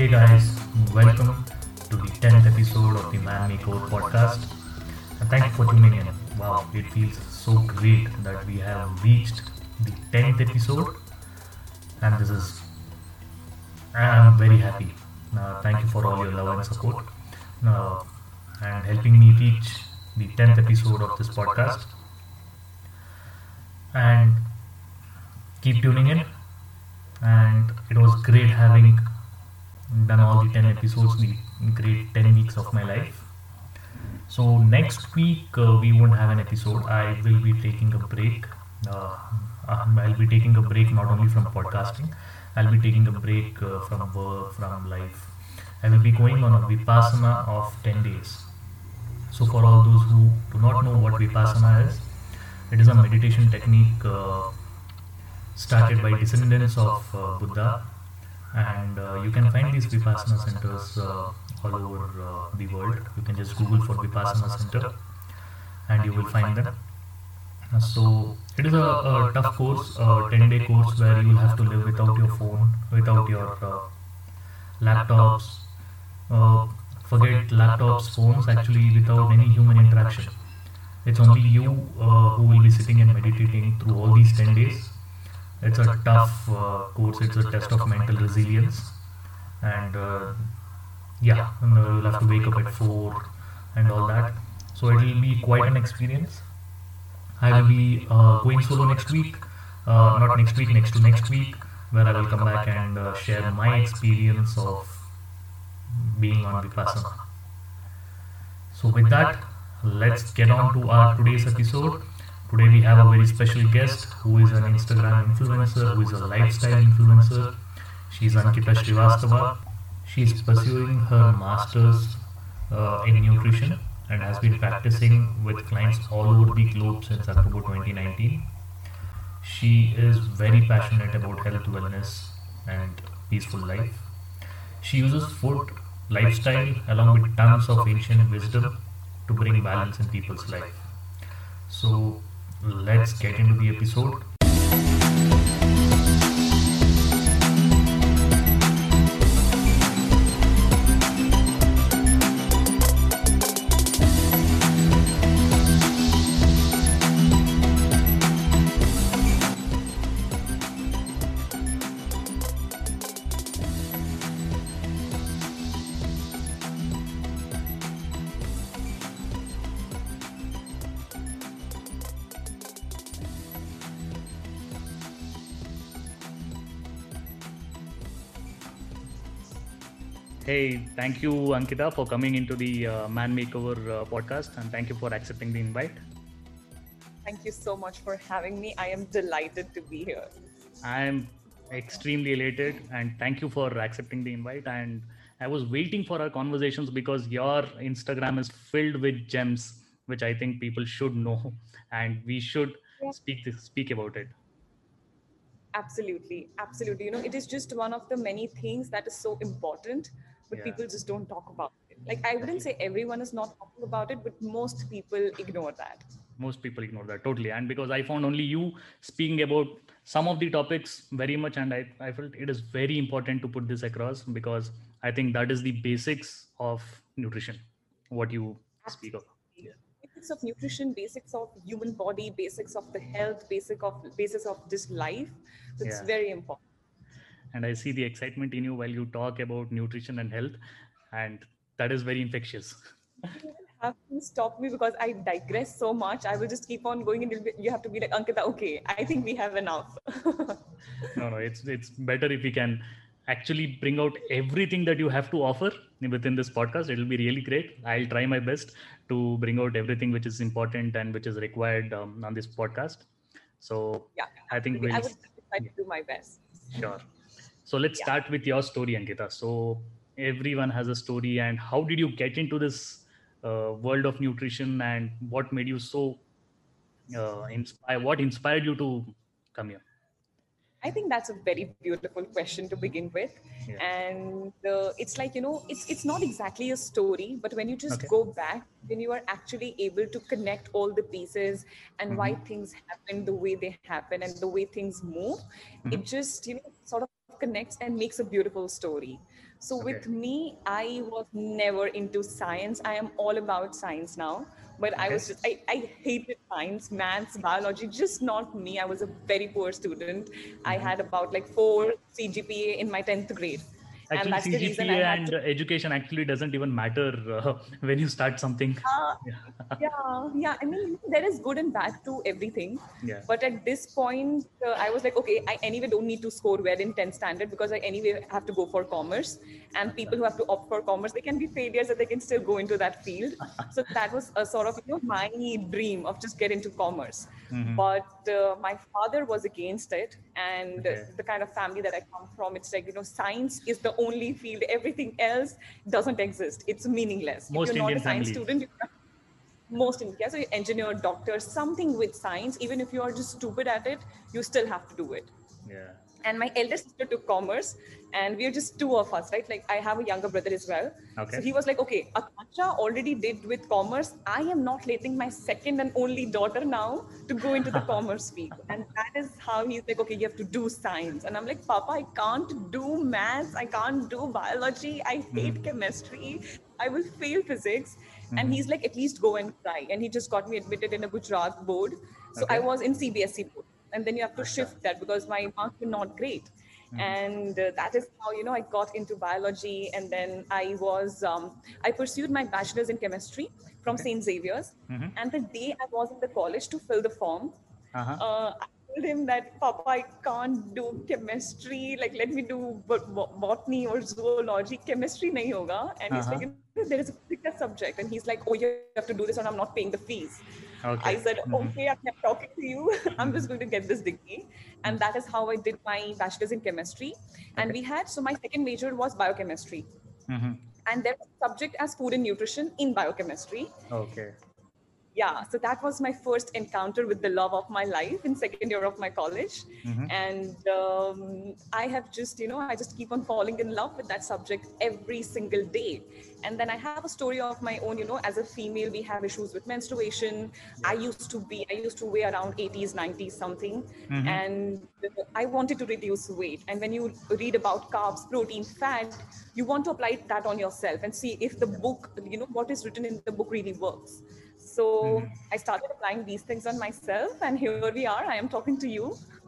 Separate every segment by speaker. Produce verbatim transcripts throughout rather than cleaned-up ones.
Speaker 1: Hey guys, welcome to the tenth episode of the Man Makeover podcast. And thank you for tuning in. Wow, it feels so great that we have reached the tenth episode, and this is, I am very happy. Uh, thank you for all your love and support uh, and helping me reach the tenth episode of this podcast. And keep tuning in. And it was great having done all the ten episodes, the great ten weeks of my life. So next week uh, we won't have an episode. I will be taking a break. Uh, um, I'll be taking a break not only from podcasting. I'll be taking a break uh, from work, from life. I will be going on a Vipassana of ten days. So for all those who do not know what Vipassana is, it is a meditation technique uh, started by descendants of uh, Buddha, and uh, you can find these Vipassana centers uh, all over uh, the world. You can just Google for Vipassana center and you will find them. Uh, so it is a, a tough course, a ten day course where you will have to live without your phone, without your uh, laptops, uh, forget laptops, phones, actually without any human interaction. It's only you uh, who will be sitting and meditating through all these ten days. It's a tough uh, course, it's a test of mental resilience. And uh, yeah, and, uh, you'll have to wake up at four and all that. So it will be quite an experience. I will be uh, going solo next week, uh, not next week, next to next week, where I will come back and uh, share my experience of being on Vipassana. So with that, let's get on to our today's episode. Today we have a very special guest who is an Instagram influencer, who is a lifestyle influencer. She is Ankita Srivastava. She is pursuing her master's uh, in nutrition and has been practicing with clients all over the globe since October twenty nineteen. She is very passionate about health, wellness, and peaceful life. She uses food, lifestyle, along with tons of ancient wisdom to bring balance in people's life. So let's get into the episode. Hey, thank you, Ankita, for coming into the uh, Man Makeover uh, podcast, and thank you for accepting the invite.
Speaker 2: Thank you so much for having me. I am delighted to be here.
Speaker 1: I'm extremely elated, and thank you for accepting the invite. And I was waiting for our conversations because your Instagram is filled with gems, which I think people should know, and we should
Speaker 2: Yeah.
Speaker 1: speak this, speak about it.
Speaker 2: Absolutely. Absolutely. You know, it is just one of the many things that is so important, but
Speaker 1: Yeah,
Speaker 2: people just don't talk about it. Like, I wouldn't say everyone is not talking about it, but most people ignore that.
Speaker 1: most people ignore that totally, and because I found only you speaking about some of the topics very much, and I, I felt it is very important to put this across because I think that is the basics of nutrition, what you speak of.
Speaker 2: Absolutely. Basics of nutrition, basics of human body, basics of the health, basic of basis of this life. That's
Speaker 1: Yeah,
Speaker 2: very important.
Speaker 1: and I see the excitement in you while you talk about nutrition and health, and that is very infectious.
Speaker 2: You will have to stop me because I digress so much. I will just keep on going, and you'll be- you have to be like, Ankita, okay, I think we have enough.
Speaker 1: No, no, it's it's better if we can actually bring out everything that you have to offer within this podcast. It'll be really great. I'll try my best to bring out everything which is important and which is required um, on this podcast. So
Speaker 2: Yeah,
Speaker 1: I think
Speaker 2: absolutely. I
Speaker 1: we'll,
Speaker 2: would try
Speaker 1: yeah,
Speaker 2: to do my best.
Speaker 1: sure. So let's
Speaker 2: Yeah.
Speaker 1: start with your story, Ankita. So everyone has a story, and how did you get into this uh, world of nutrition, and what made you so uh, inspire? What inspired you to come here?
Speaker 2: I think that's a very beautiful question to begin with.
Speaker 1: Yeah.
Speaker 2: And uh, it's like, you know, it's it's not exactly a story, but when you just
Speaker 1: Okay.
Speaker 2: go back, when you are actually able to connect all the pieces and why
Speaker 1: Mm-hmm.
Speaker 2: things happen the way they happen and the way things move, it
Speaker 1: Mm-hmm.
Speaker 2: just, you know, sort of connects and makes a beautiful story. So
Speaker 3: Okay.
Speaker 2: with me, I was never into science. I am all about science now. But I
Speaker 3: Okay.
Speaker 2: was just, I, I hated science, maths, biology, just not me. I was a very poor student. I
Speaker 3: Mhm.
Speaker 2: had about like four C G P A in my tenth grade. And
Speaker 3: Actually,
Speaker 2: that's the reason I
Speaker 3: C G P A
Speaker 2: had
Speaker 3: and
Speaker 2: to
Speaker 3: education actually doesn't even matter uh, when you start something.
Speaker 2: Uh,
Speaker 3: Yeah.
Speaker 2: yeah, yeah. I mean, there is good and bad to everything.
Speaker 3: Yeah.
Speaker 2: But at this point, uh, I was like, okay, I anyway don't need to score well in tenth standard because I anyway have to go for commerce. And people who have to opt for commerce, they can be failures and they can still go into that field. So that was a sort of, you know, my dream of just get into commerce.
Speaker 3: Hmm.
Speaker 2: But uh, my father was against it. And
Speaker 3: Okay.
Speaker 2: the kind of family that I come from, it's like, you know, science is the only field. Everything else doesn't exist. It's meaningless. If you're
Speaker 3: Most
Speaker 2: not a
Speaker 3: Indian
Speaker 2: science
Speaker 3: families.
Speaker 2: student, you most in yeah, so engineer, doctor, something with science, even if you are just stupid at it, you still have to do it.
Speaker 3: Yeah.
Speaker 2: And my elder sister took commerce, and we are just two of us, right? Like I have a younger brother as well. So
Speaker 3: Okay.
Speaker 2: he was like, okay, Akansha already did with commerce. I am not letting my second and only daughter now to go into the commerce field. And that is how he's like, okay, you have to do science. And I'm like, Papa, I can't do maths. I can't do biology. I hate
Speaker 3: Hmm.
Speaker 2: chemistry. I will fail physics. And
Speaker 3: Hmm.
Speaker 2: he's like, at least go and try. And he just got me admitted in a Gujarat board. So I
Speaker 3: Okay.
Speaker 2: was in C B S E board. And then you have to
Speaker 3: Acha.
Speaker 2: shift that because my marks were not great.
Speaker 3: Hmm.
Speaker 2: And uh, that is how, you know, I got into biology. And then I was, um, I pursued my bachelor's in chemistry from
Speaker 3: Okay.
Speaker 2: Saint Xavier's.
Speaker 3: Hmm.
Speaker 2: And the day I was in the college to fill the form,
Speaker 3: Uh-huh.
Speaker 2: uh, I told him that, Papa, I can't do chemistry. Like, let me do bot- bot- botany or zoology. Chemistry nahi hoga. And he's like,
Speaker 3: Uh-huh.
Speaker 2: you know, there is a physics subject. And he's like, oh, you have to do this, or I'm not paying the fees. I said,
Speaker 3: Okay.
Speaker 2: okay, I'm
Speaker 3: Hmm.
Speaker 2: not talking to you. I'm just going to
Speaker 3: Hmm.
Speaker 2: get this degree. And that is how I did my bachelor's in chemistry. And we
Speaker 3: Okay.
Speaker 2: had, so my second major was biochemistry.
Speaker 3: Hmm.
Speaker 2: And there was a subject as food and nutrition in biochemistry.
Speaker 3: Okay.
Speaker 2: Yeah, so that was my first encounter with the love of my life in second year of my college.
Speaker 3: Hmm.
Speaker 2: And um, I have just, you know, I just keep on falling in love with that subject every single day. And then I have a story of my own. You know, as a female, we have issues with menstruation. I
Speaker 3: Yeah.
Speaker 2: used to be, I used to weigh around eighties, nineties something.
Speaker 3: Hmm.
Speaker 2: And I wanted to reduce weight. And when you read about carbs, protein, fat, you want to apply that on yourself and see if the book, you know, what is written in the book really works. So
Speaker 3: Hmm.
Speaker 2: I started applying these things on myself, and here we are. I am talking to you.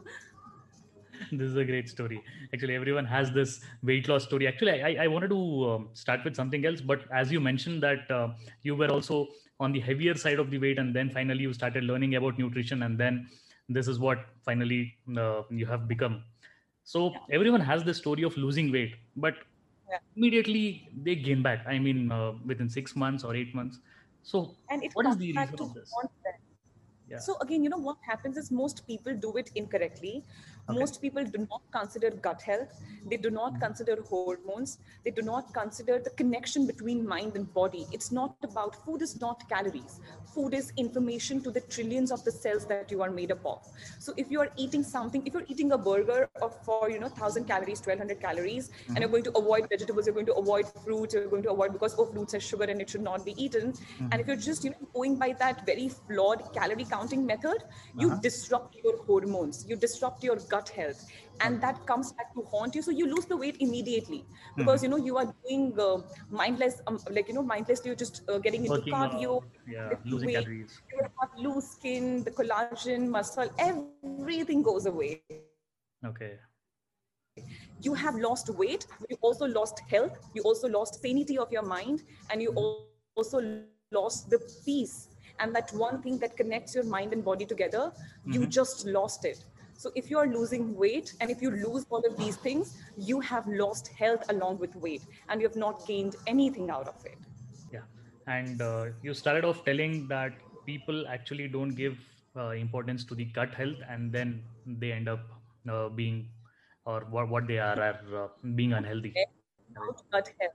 Speaker 3: This is a great story. Actually, everyone has this weight loss story. Actually, I, I wanted to um, start with something else, but as you mentioned that uh, you were also on the heavier side of the weight, and then finally you started learning about nutrition, and then this is what finally uh, you have become. So
Speaker 2: Yeah,
Speaker 3: everyone has the story of losing weight, but
Speaker 2: yeah.
Speaker 3: immediately they gain back. I mean, uh, within six months or eight months. So
Speaker 2: And it
Speaker 3: what is
Speaker 2: comes
Speaker 3: the
Speaker 2: back
Speaker 3: reason
Speaker 2: to
Speaker 3: of this?
Speaker 2: haunt them.
Speaker 3: Yeah.
Speaker 2: So again, you know what happens is most people do it incorrectly.
Speaker 3: Okay.
Speaker 2: Most people do not consider gut health. They do not
Speaker 3: Mhm.
Speaker 2: consider hormones. They do not consider the connection between mind and body. It's not about food is not calories. Food is information to the trillions of the cells that you are made up of. So if you are eating something, if you're eating a burger of for you know one thousand calories, twelve hundred calories, and you're
Speaker 3: Mhm.
Speaker 2: going to avoid vegetables, you're going to avoid fruits, you're going to avoid because oh fruits has sugar and it should not be eaten. And if
Speaker 3: Mhm.
Speaker 2: you're just you know going by that very flawed calorie counting method, you
Speaker 3: Uh-huh.
Speaker 2: disrupt your hormones, you disrupt your gut health, and
Speaker 3: Okay.
Speaker 2: that comes back to haunt you. So you lose the weight immediately because
Speaker 3: Mhm.
Speaker 2: you know you are doing uh, mindless, um, like you know mindlessly. You're just uh, getting into
Speaker 3: Working
Speaker 2: cardio,
Speaker 3: out, yeah,
Speaker 2: lifting
Speaker 3: losing
Speaker 2: weight.
Speaker 3: calories.
Speaker 2: You will have loose skin, the collagen, muscle, everything goes away.
Speaker 3: Okay.
Speaker 2: You have lost weight, but you also lost health, you also lost sanity of your mind, and you also
Speaker 3: Mhm.
Speaker 2: lost the peace. And that one thing that connects your mind and body together, you just lost it.
Speaker 3: Mhm.
Speaker 2: So if you are losing weight and if you lose all of these things, you have lost health along with weight and you have not gained anything out of it.
Speaker 3: Yeah. And uh, you started off telling that people actually don't give uh, importance to the gut health, and then they end up uh, being, or what, what they are, are uh, being unhealthy. Right.
Speaker 2: About gut health.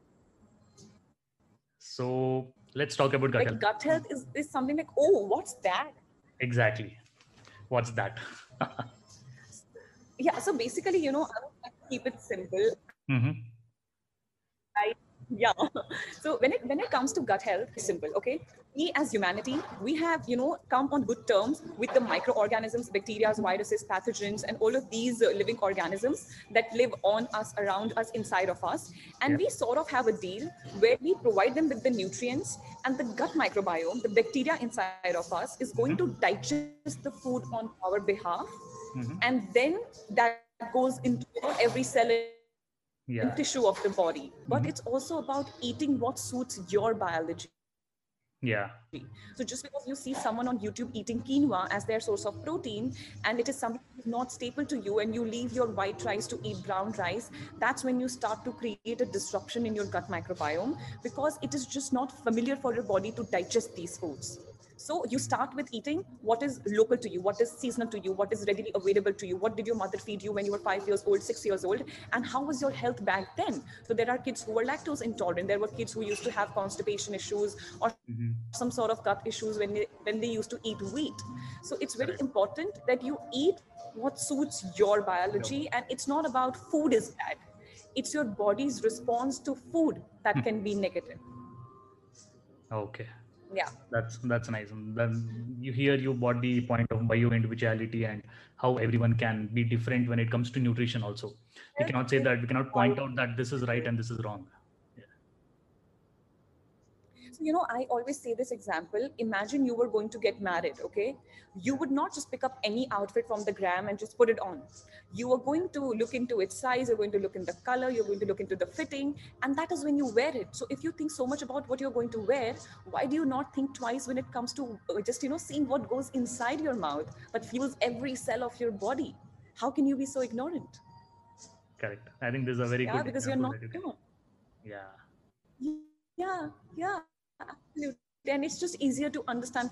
Speaker 3: So let's talk about gut
Speaker 2: Like
Speaker 3: health.
Speaker 2: gut health is, is something like, oh, what's that?
Speaker 3: Exactly. What's that?
Speaker 2: Yeah, so basically, you know, I would like to keep it simple.
Speaker 3: Hmm.
Speaker 2: I Yeah. So when it when it comes to gut health, it's simple. Okay, we as humanity, we have you know come on good terms with the microorganisms, bacteria, viruses, pathogens, and all of these uh, living organisms that live on us, around us, inside of us. And
Speaker 3: Yeah.
Speaker 2: we sort of have a deal where we provide them with the nutrients, and the gut microbiome, the bacteria inside of us, is going to
Speaker 3: Mm-hmm.
Speaker 2: digest the food on our behalf,
Speaker 3: Mm-hmm.
Speaker 2: and then that goes into you know, every cell and tissue of the body.
Speaker 3: Yeah.
Speaker 2: But it's also about
Speaker 3: Mm-hmm.
Speaker 2: eating what suits your biology. So just because you see
Speaker 3: Yeah.
Speaker 2: someone on YouTube eating quinoa as their source of protein, and it is something that is not staple to you, and you leave your white rice to eat brown rice, that's when you start to create a disruption in your gut microbiome, because it is just not familiar for your body to digest these foods. So you start with eating what is local to you, what is seasonal to you, what is readily available to you. What did your mother feed you when you were five years old, six years old? And how was your health back then? So there are kids who were lactose intolerant. There were kids who used to have constipation issues or some sort of
Speaker 3: Mm-hmm.
Speaker 2: gut issues when they when they used to eat wheat. So it's very
Speaker 3: Correct.
Speaker 2: important that you eat what suits your biology,
Speaker 3: Yep.
Speaker 2: and it's not about food is bad. It's your body's response to food that can be negative.
Speaker 3: Okay.
Speaker 2: Yeah.
Speaker 3: That's that's nice. And then you hear you bought the point of bio individuality and how everyone can be different when it comes to nutrition also. We
Speaker 2: Health
Speaker 3: cannot say
Speaker 2: is
Speaker 3: that, we cannot
Speaker 2: about
Speaker 3: point out that this is right and this is wrong. Yeah.
Speaker 2: So, you know, I always say this example. Imagine you were going to get married, okay? You
Speaker 3: Yeah.
Speaker 2: would not just pick up any outfit from the gram and just put it on. You are going to look into its size, you're going to look in the color, you're going to look into the fitting, and that is when you wear it. So, if you think so much about what you're going to wear, why do you not think twice when it comes to uh, just, you know, seeing what goes inside your mouth that fuels every cell of your body? How can you be so ignorant?
Speaker 3: Correct. I think this is a very
Speaker 2: Yeah,
Speaker 3: good
Speaker 2: because you're
Speaker 3: example
Speaker 2: not
Speaker 3: that you can.
Speaker 2: pure.
Speaker 3: Yeah.
Speaker 2: Yeah, yeah, absolutely. And it's just easier to understand for the layman's.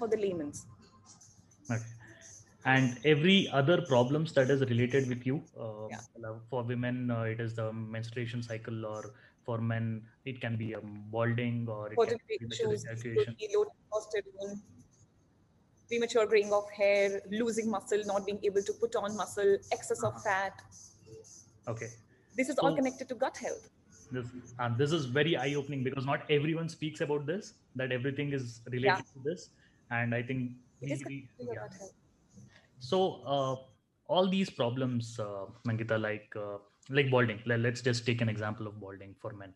Speaker 3: Okay. And every other problems that is related with you, uh,
Speaker 2: Yeah.
Speaker 3: for women, uh, it is the menstruation cycle, or for men, it can be um, balding, or it can
Speaker 2: Fertility
Speaker 3: be premature
Speaker 2: issues,
Speaker 3: ejaculation.
Speaker 2: P C O D, low testosterone, premature graying of hair, losing muscle, not being able to put on muscle, excess of
Speaker 3: Uh-huh.
Speaker 2: fat.
Speaker 3: Okay.
Speaker 2: This is all
Speaker 3: So
Speaker 2: connected to gut health.
Speaker 3: this and this is very eye opening, because not everyone speaks about this, that everything is
Speaker 2: Yeah,
Speaker 3: related to this. And I think
Speaker 2: it is
Speaker 3: we,
Speaker 2: connected
Speaker 3: we
Speaker 2: to your
Speaker 3: yeah.
Speaker 2: gut health.
Speaker 3: So uh, all these problems, uh, Mangita, like uh, like balding, le- let's just take an example of balding for men.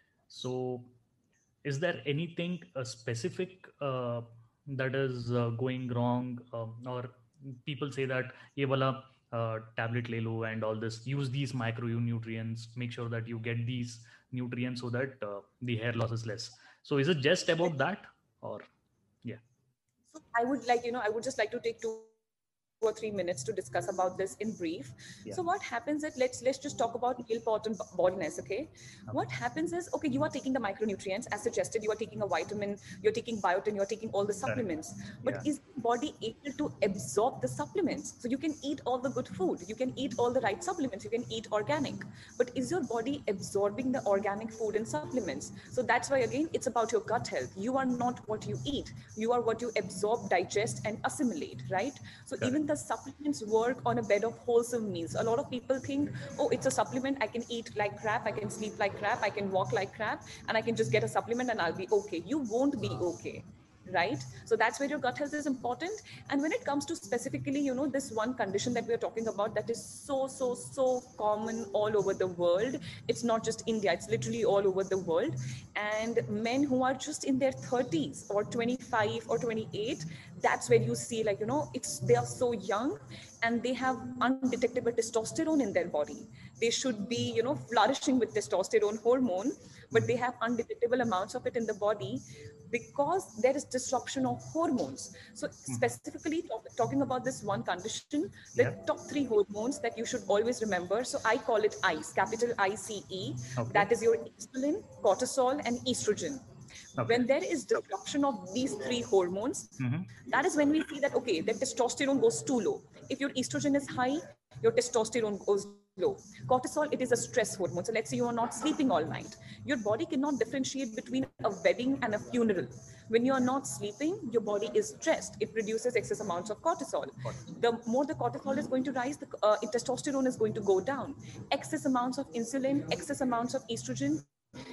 Speaker 3: So is there anything uh, specific uh, that is uh, going wrong, um, or people say that ye wala uh, tablet le lo and all this, use these micronutrients, make sure that you get these nutrients so that uh, the hair loss is less. So is it just about that, or yeah?
Speaker 2: So I would like, you know, I would just like to take two or three minutes to discuss about this in brief. So what happens is,
Speaker 3: Yeah.
Speaker 2: let's let's just talk about meal pot and baldness, okay? What happens
Speaker 3: Okay.
Speaker 2: is, okay, you are taking the micronutrients as suggested, you are taking a vitamin, you're taking biotin, you're taking all the
Speaker 3: Correct.
Speaker 2: supplements, but
Speaker 3: Yeah.
Speaker 2: is the body able to absorb the supplements? So you can eat all the good food, you can eat all the right supplements, you can eat organic, but is your body absorbing the organic food and supplements? So that's why again, it's about your gut health. You are not what you eat, you are what you absorb, digest, and assimilate, right? So
Speaker 3: Correct.
Speaker 2: even the supplements work on a bed of wholesome meals. A lot of people think, oh, it's a supplement, I can eat like crap, I can sleep like crap, I can walk like crap, and I can just get a supplement and I'll be okay. You won't be okay, right? So that's where your gut health is important. And when it comes to specifically, you know, this one condition that we're talking about that is so so so common all over the world, it's not just India, it's literally all over the world. And men who are just in their thirties or twenty-five or twenty-eight, that's where you see, like, you know, it's they are so young and they have undetectable testosterone in their body. They should be, you know, flourishing with testosterone hormone, but they
Speaker 3: Mhm.
Speaker 2: have undetectable amounts of it in the body because there is disruption of hormones. So
Speaker 3: Mhm.
Speaker 2: specifically talk, talking about this one condition, the
Speaker 3: Yeah.
Speaker 2: top three hormones that you should always remember. So I call it ICE, capital I C E.
Speaker 3: Okay.
Speaker 2: That is your insulin, cortisol, and estrogen.
Speaker 3: Okay.
Speaker 2: When there is disruption of these three hormones,
Speaker 3: Mm-hmm.
Speaker 2: that is when we see that, okay, the testosterone goes too low. If your estrogen is high, your testosterone goes low. Cortisol, it is a stress hormone. So let's say you are not sleeping all night. Your body cannot differentiate between a wedding and a funeral. When you are not sleeping, your body is stressed. It produces excess amounts of cortisol.
Speaker 3: Cortisol.
Speaker 2: The more the cortisol is going to rise, the uh, testosterone is going to go down. Excess amounts of insulin, excess amounts of estrogen,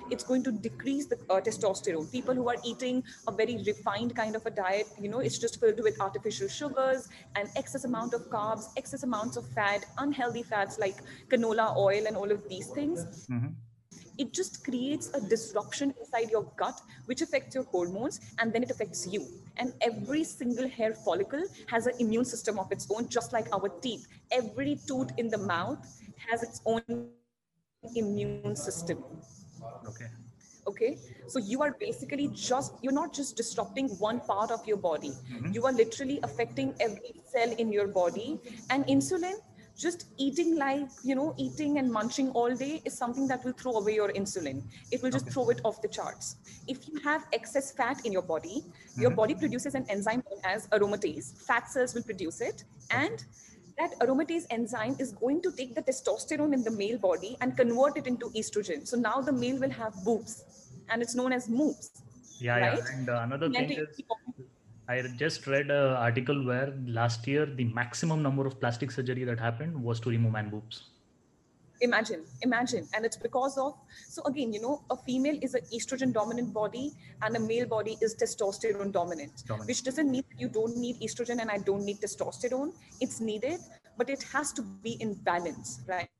Speaker 2: It's going to decrease the uh, testosterone. People who are eating a very refined kind of a diet, you know, it's just filled with artificial sugars and excess amount of carbs, excess amounts of fat, unhealthy fats like canola oil and all of these things.
Speaker 3: Mm-hmm.
Speaker 2: It just creates a disruption inside your gut, which affects your hormones, and then it affects you. And every single hair follicle has an immune system of its own, just like our teeth. Every tooth in the mouth has its own immune system.
Speaker 3: Okay.
Speaker 2: Okay, so you are basically just, you're not just disrupting one part of your body,
Speaker 3: Mm-hmm.
Speaker 2: you are literally affecting every cell in your body. And insulin, just eating like, you know, eating and munching all day is something that will throw away your insulin. It will just
Speaker 3: Okay.
Speaker 2: throw it off the charts. If you have excess fat in your body, your
Speaker 3: Mm-hmm.
Speaker 2: body produces an enzyme known as aromatase. Fat cells will produce it, and that aromatase enzyme is going to take the testosterone in the male body and convert it into estrogen. So now the male will have boobs, and it's known as moobs,
Speaker 3: Yeah, yeah.
Speaker 2: right?
Speaker 3: And uh, another
Speaker 2: Meant
Speaker 3: thing
Speaker 2: to-
Speaker 3: is, I just read an article where last year the maximum number of plastic surgery that happened was to remove man boobs.
Speaker 2: Imagine, imagine. And it's because of, so again, you know, a female is an estrogen dominant body and a male body is testosterone dominant,
Speaker 3: Dominant.
Speaker 2: which doesn't mean that you don't need estrogen and I don't need testosterone. It's needed, but it has to be in balance, right?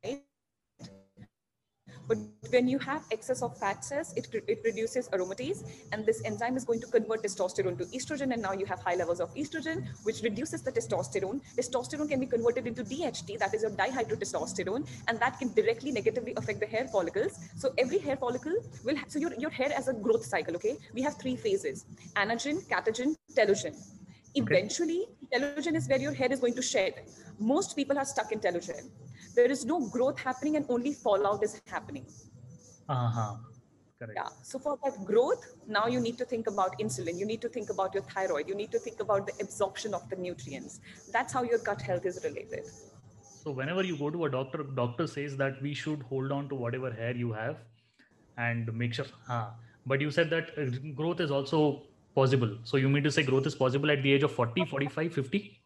Speaker 2: But when you have excess of fat cells, it, it produces aromatase, and this enzyme is going to convert testosterone to estrogen, and now you have high levels of estrogen, which reduces the testosterone. Testosterone can be converted into D H T, that is your dihydrotestosterone, and that can directly negatively affect the hair follicles. So every hair follicle will have, so your, your hair as a growth cycle, okay? We have three phases: anagen, catagen, telogen.
Speaker 3: Okay.
Speaker 2: Eventually, telogen is where your hair is going to shed. Most people are stuck in telogen. There is no growth happening and only fallout is happening.
Speaker 3: Uh-huh. Correct.
Speaker 2: Yeah. So for that growth, now you need to think about insulin. You need to think about your thyroid. You need to think about the absorption of the nutrients. That's how your gut health is related.
Speaker 3: So whenever you go to a doctor, doctor says that we should hold on to whatever hair you have and make sure. Huh. But you said that uh, growth is also possible. So you mean to say growth is possible at the age of forty, forty-five, fifty?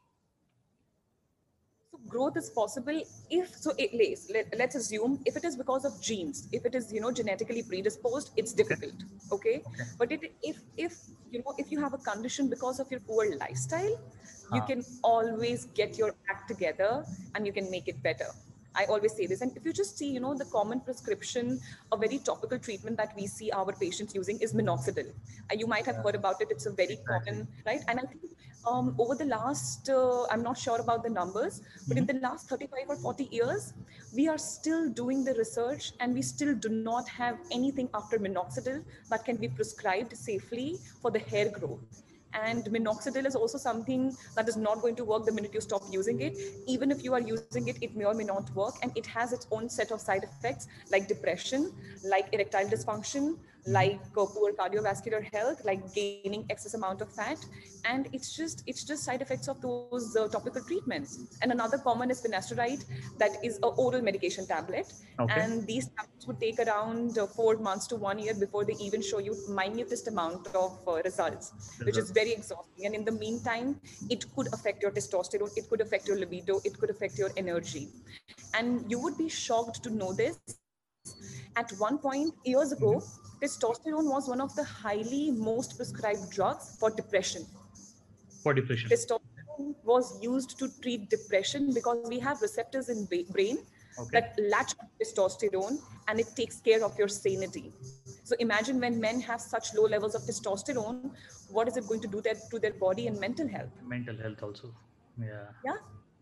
Speaker 2: So growth is possible if, so it lays, let, let's assume if it is because of genes, if it is, you know, genetically predisposed, it's difficult. Okay.
Speaker 3: Okay.
Speaker 2: But it, if, if, you know, if you have a condition because of your poor lifestyle, you
Speaker 3: Huh.
Speaker 2: can always get your act together and you can make it better. I always say this. And if you just see, you know, the common prescription, a very topical treatment that we see our patients using is minoxidil. Uh, you might have heard about it. It's a very
Speaker 3: Exactly.
Speaker 2: common, right? And I think um, over the last, uh, I'm not sure about the numbers, but in
Speaker 3: Mhm.
Speaker 2: the last thirty-five or forty years, we are still doing the research and we still do not have anything after minoxidil that can be prescribed safely for the hair growth. And minoxidil is also something that is not going to work the minute you stop using it. Even if you are using it, it may or may not work. And it has its own set of side effects like depression, like erectile dysfunction, like uh, poor cardiovascular health, like gaining excess amount of fat. And it's just it's just side effects of those uh, topical treatments. And another common is finasteride, that is a oral medication tablet.
Speaker 3: Okay.
Speaker 2: And these tablets would take around uh, four months to one year before they even show you minutest amount of uh, results, which is very exhausting. And in the meantime, it could affect your testosterone, it could affect your libido, it could affect your energy. And you would be shocked to know this. At one point, years ago, testosterone was one of the highly most prescribed drugs for depression.
Speaker 3: For depression.
Speaker 2: Testosterone was used to treat depression because we have receptors in ba- brain
Speaker 3: Okay.
Speaker 2: that latch on testosterone, and it takes care of your sanity. So imagine when men have such low levels of testosterone, what is it going to do that to their body and mental health?
Speaker 3: Mental health also. Yeah.
Speaker 2: Yeah.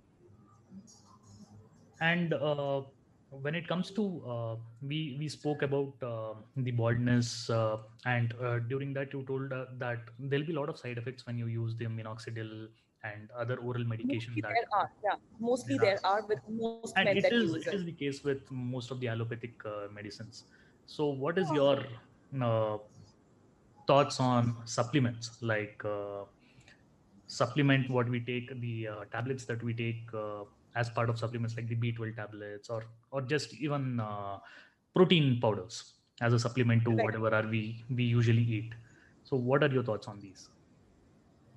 Speaker 3: And uh, when it comes to uh, we we spoke about uh, the baldness, uh, and uh, during that you told uh, that there'll be a lot of side effects when you use the minoxidil and other oral medication
Speaker 2: Mostly
Speaker 3: that
Speaker 2: there are. Yeah. Mostly
Speaker 3: there are.
Speaker 2: there are with most
Speaker 3: And
Speaker 2: men
Speaker 3: it
Speaker 2: that
Speaker 3: is
Speaker 2: use
Speaker 3: it
Speaker 2: it.
Speaker 3: is the case with most of the allopathic uh, medicines. So what is your uh, thoughts on supplements, like uh, supplement what we take, the uh, tablets that we take uh, as part of supplements, like the B twelve tablets, or or just even uh, protein powders as a supplement to
Speaker 2: Right.
Speaker 3: whatever are we we usually eat? So what are your thoughts on these?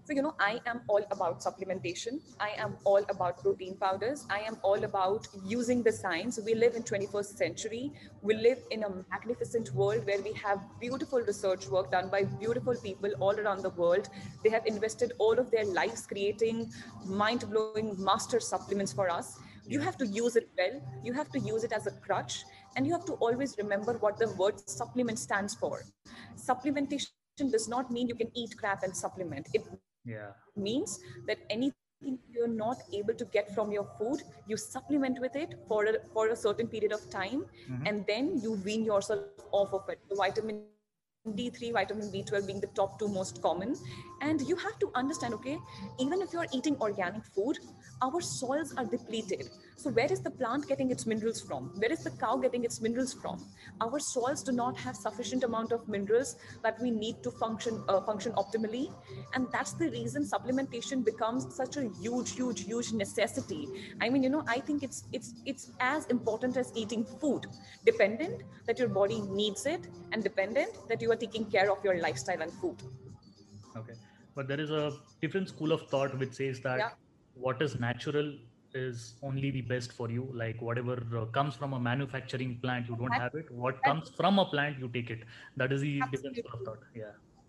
Speaker 2: So, you know, I am all about supplementation. I am all about protein powders. I am all about using the science. We live in twenty-first century. We live in a magnificent world where we have beautiful research work done by beautiful people all around the world. They have invested all of their lives creating mind-blowing master supplements for us. You
Speaker 3: Yeah.
Speaker 2: have to use it well. You have to use it as a crutch, and you have to always remember what the word supplement stands for. Supplementation does not mean you can eat crap and supplement. It means that
Speaker 3: Yeah.
Speaker 2: anything you're not able to get from your food, you supplement with it for a, for a certain period of time, and then you
Speaker 3: Hmm.
Speaker 2: wean yourself off of it. So vitamin D three, vitamin B twelve being the top two most common. And you have to understand, okay, even if you're eating organic food, our soils are depleted. So where is the plant getting its minerals from? Where is the cow getting its minerals from? Our soils do not have sufficient amount of minerals that we need to function uh, function optimally, and that's the reason supplementation becomes such a huge, huge, huge necessity. I mean, you know, I think it's it's it's as important as eating food, dependent that your body needs it, and dependent that you are taking care of your lifestyle and food.
Speaker 3: Okay. But there is a different school of thought which says
Speaker 2: Yeah,
Speaker 3: that what is natural is only the best for you. Like whatever uh, comes from a manufacturing plant, you don't
Speaker 2: that,
Speaker 3: have it. What
Speaker 2: that
Speaker 3: comes from a plant, you take it. That is the different school of
Speaker 2: absolutely.
Speaker 3: thought. Yeah.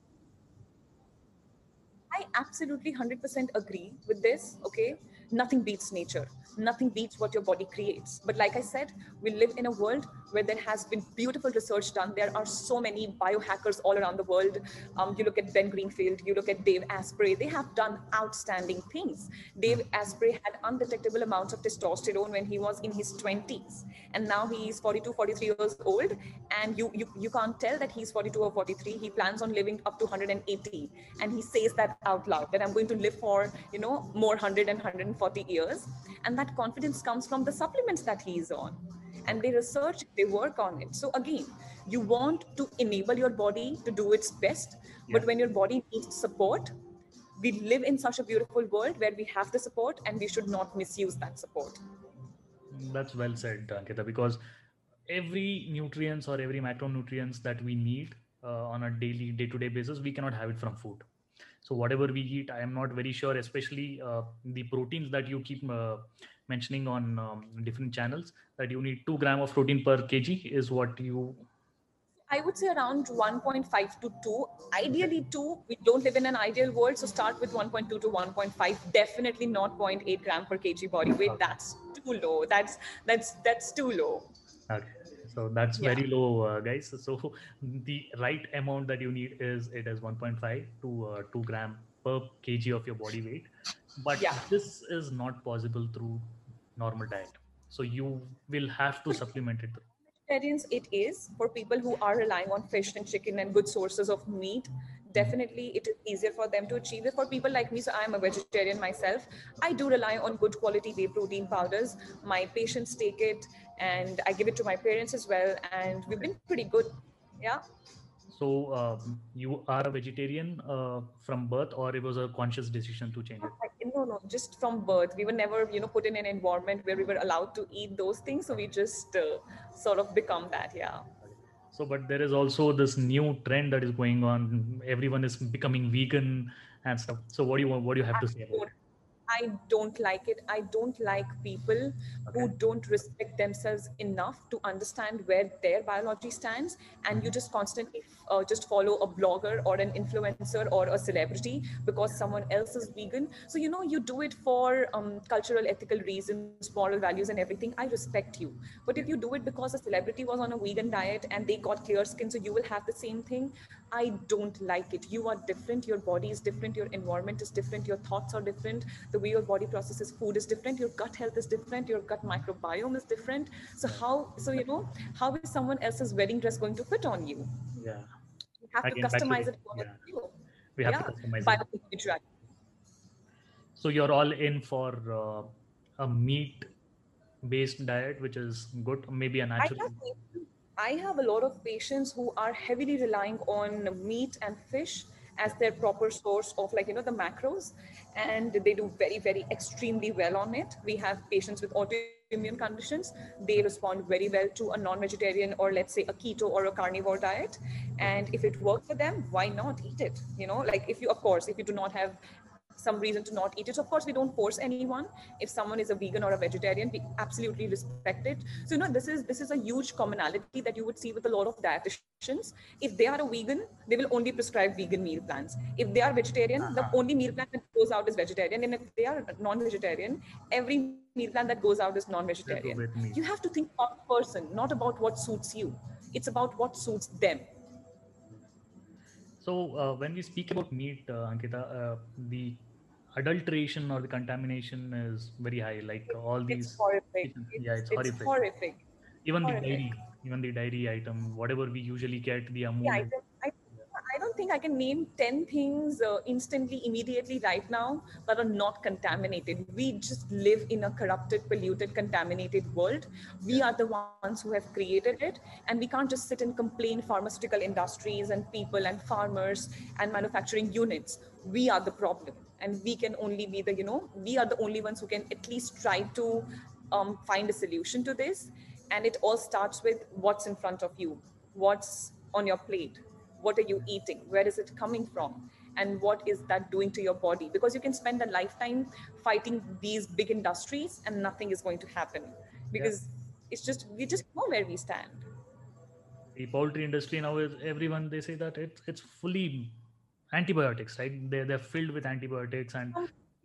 Speaker 2: I absolutely one hundred percent agree with this. Okay. Nothing beats nature. Nothing beats what your body creates. But like I said, we live in a world where there has been beautiful research done. There are so many biohackers all around the world. Um, you look at Ben Greenfield, you look at Dave Asprey, they have done outstanding things. Dave
Speaker 3: Mhm.
Speaker 2: Asprey had undetectable amounts of testosterone when he was in his twenties. And now he is forty-two, forty-three years old. And you, you, you can't tell that he's forty-two or forty-three. He plans on living up to one hundred eighty. And he says that out loud, that I'm going to live for, you know, more one hundred and one hundred forty years. And that confidence comes from the supplements that he is on. And
Speaker 3: Okay.
Speaker 2: they research, they work on it. So again, you want to enable your body to do its best,
Speaker 3: Yeah.
Speaker 2: but when your body needs support, we live in such a beautiful world where we have the support and we should not misuse that support.
Speaker 3: That's well said, Ankita, because every nutrients or every macronutrients that we need uh, on a daily day-to-day basis, we cannot have it from food. So whatever we eat, I am not very sure, especially uh, the proteins that you keep uh, mentioning on um, different channels, that you need two gram of protein per kg is what you.
Speaker 2: I would say around one point five to two.
Speaker 3: Okay.
Speaker 2: Ideally, two. We don't live in an ideal world, so start with one point two to one point five. Definitely not zero point eight gram per kg body weight.
Speaker 3: Okay.
Speaker 2: That's too low. That's that's that's too low.
Speaker 3: Okay. So that's
Speaker 2: Yeah,
Speaker 3: very low, uh, guys. So the right amount that you need is it is one point five to uh, two gram per kg of your body weight. But
Speaker 2: yeah.
Speaker 3: this is not possible through normal diet. So you will have to supplement it.
Speaker 2: Vegetarians, it is for people who are relying on fish and chicken and good sources of meat.
Speaker 3: Mhm.
Speaker 2: Definitely, it is easier for them to achieve it. For people like me, so I am a vegetarian myself. I do rely on good quality whey protein powders. My patients take it, and I give it to my parents as well. And we've
Speaker 3: Okay.
Speaker 2: been pretty good. Yeah.
Speaker 3: So um, you are a vegetarian uh, from birth, or it was a conscious decision to change it?
Speaker 2: No, no, just from birth. We were never, you know, put in an environment where we were allowed to eat those things. So we just uh, sort of become that. Yeah.
Speaker 3: Okay. So, but there is also this new trend that is going on. Everyone is becoming vegan and stuff. So, what do you want? What do you have
Speaker 2: I
Speaker 3: to say about
Speaker 2: don't,
Speaker 3: it?
Speaker 2: I don't like it. I don't like people
Speaker 3: Okay.
Speaker 2: who don't respect themselves enough to understand where their biology stands, and you
Speaker 3: Mhm.
Speaker 2: just constantly uh, just follow a blogger or an influencer or a celebrity because someone else is vegan. So you know you do it for um, cultural, ethical reasons, moral values, and everything. I respect you, but if
Speaker 3: Yeah.
Speaker 2: you do it because a celebrity was on a vegan diet and they got clear skin, so you will have the same thing. I don't like it. You are different. Your body is different. Your environment is different. Your thoughts are different. The way your body processes food is different. Your gut health is different. Your gut microbiome is different. So
Speaker 3: Yeah.
Speaker 2: how, so you know, how is someone else's wedding dress going to fit on you?
Speaker 3: Yeah.
Speaker 2: You have to
Speaker 3: Again, back to
Speaker 2: customize
Speaker 3: the,
Speaker 2: it according
Speaker 3: yeah.
Speaker 2: to you.
Speaker 3: We have to
Speaker 2: Yeah,
Speaker 3: customize
Speaker 2: by
Speaker 3: it.
Speaker 2: individuality.
Speaker 3: So you're all in for uh, a meat-based diet, which is good. Maybe a
Speaker 2: I
Speaker 3: natural.
Speaker 2: have patients, I have a lot of patients who are heavily relying on meat and fish, as their proper source of, like, you know, the macros, and they do very, very extremely well on it. We have patients with autoimmune conditions. They respond very well to a non-vegetarian, or let's say a keto or a carnivore diet. And if it works for them, why not eat it? You know, like, if you, of course, if you do not have some reason to not eat it, so of course we don't force anyone. If someone is a vegan or a vegetarian, we absolutely respect it. So, you know, this is this is a huge commonality that you would see with a lot of dietitians. If they are a vegan, they will only prescribe vegan meal plans. If they are vegetarian, uh-huh. the only meal plan that goes out is vegetarian. And if they are non-vegetarian, every meal plan that goes out is non-vegetarian. You have to think about the person, not about what suits you. It's about what suits them.
Speaker 3: So uh, when we speak about meat, uh, Ankita, uh, the adulteration or the contamination is very high. Like all these,
Speaker 2: it's horrific.
Speaker 3: yeah, it's,
Speaker 2: it's
Speaker 3: horrific.
Speaker 2: horrific.
Speaker 3: Even
Speaker 2: horrific.
Speaker 3: the dairy, even the dairy item, whatever we usually get, the Amul.
Speaker 2: Yeah, I, don't, I, I don't think I can name ten things uh, instantly, immediately right now that are not contaminated. We just live in a corrupted, polluted, contaminated world. We are the ones who have created it, and we can't just sit and complain pharmaceutical industries and people and farmers and manufacturing units. We are the problem, and we can only be the, you know, we are the only ones who can at least try to um, find a solution to this. And it all starts with what's in front of you, what's on your plate, what are you eating, where is it coming from, and what is that doing to your body? Because you can spend a lifetime fighting these big industries and nothing is going to happen, because yeah. it's just, we just know where we stand.
Speaker 3: The poultry industry now is, everyone, they say that it's it's fully antibiotics, right? They're, they're filled with antibiotics, and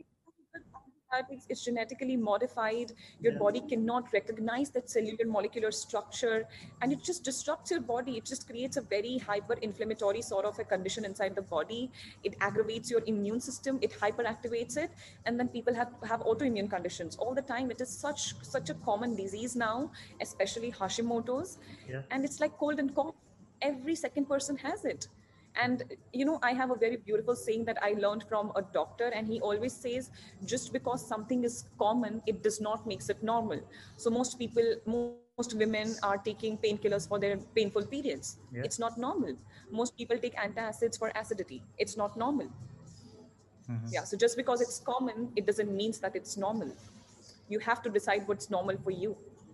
Speaker 2: it's genetically modified. Your yeah. body cannot recognize that cellular molecular structure, and it just disrupts your body. It just creates a very hyper-inflammatory sort of a condition inside the body. It aggravates your immune system, it hyperactivates it, and then people have, have autoimmune conditions all the time. It is such such a common disease now, especially Hashimoto's, yeah. and it's like cold and cough. Every second person has it. And, you know, I have a very beautiful saying that I learned from a doctor, and he always says, just because something is common, it does not make it normal. So most people, most women are taking painkillers for their painful periods. Yeah. It's not normal. Most people take antacids for acidity. It's not normal. Mm-hmm. Yeah. So just because it's common, it doesn't mean that it's normal. You have to decide what's normal for you.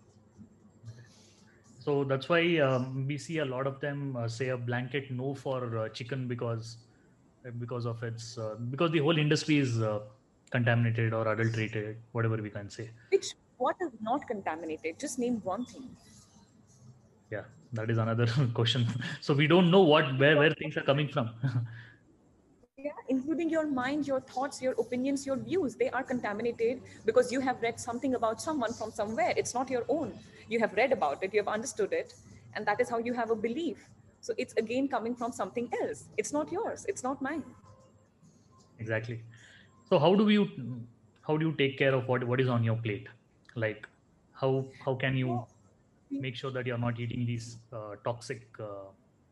Speaker 3: So that's why um, we see a lot of them uh, say a blanket no for uh, chicken because because of its uh, because the whole industry is uh, contaminated or adulterated, whatever we can say.
Speaker 2: Which what is not contaminated? Just name one thing.
Speaker 3: Yeah, that is another question. So we don't know what where where things are coming from.
Speaker 2: Yeah, including your mind, your thoughts, your opinions, your views. They are contaminated because you have read something about someone from somewhere. It's not your own. You have read about it, you have understood it, and that is how you have a belief. So it's again coming from something else. It's not yours. It's not mine.
Speaker 3: Exactly. So how do you how do you take care of what what is on your plate? Like how how can you make sure that you're not eating these uh, toxic uh,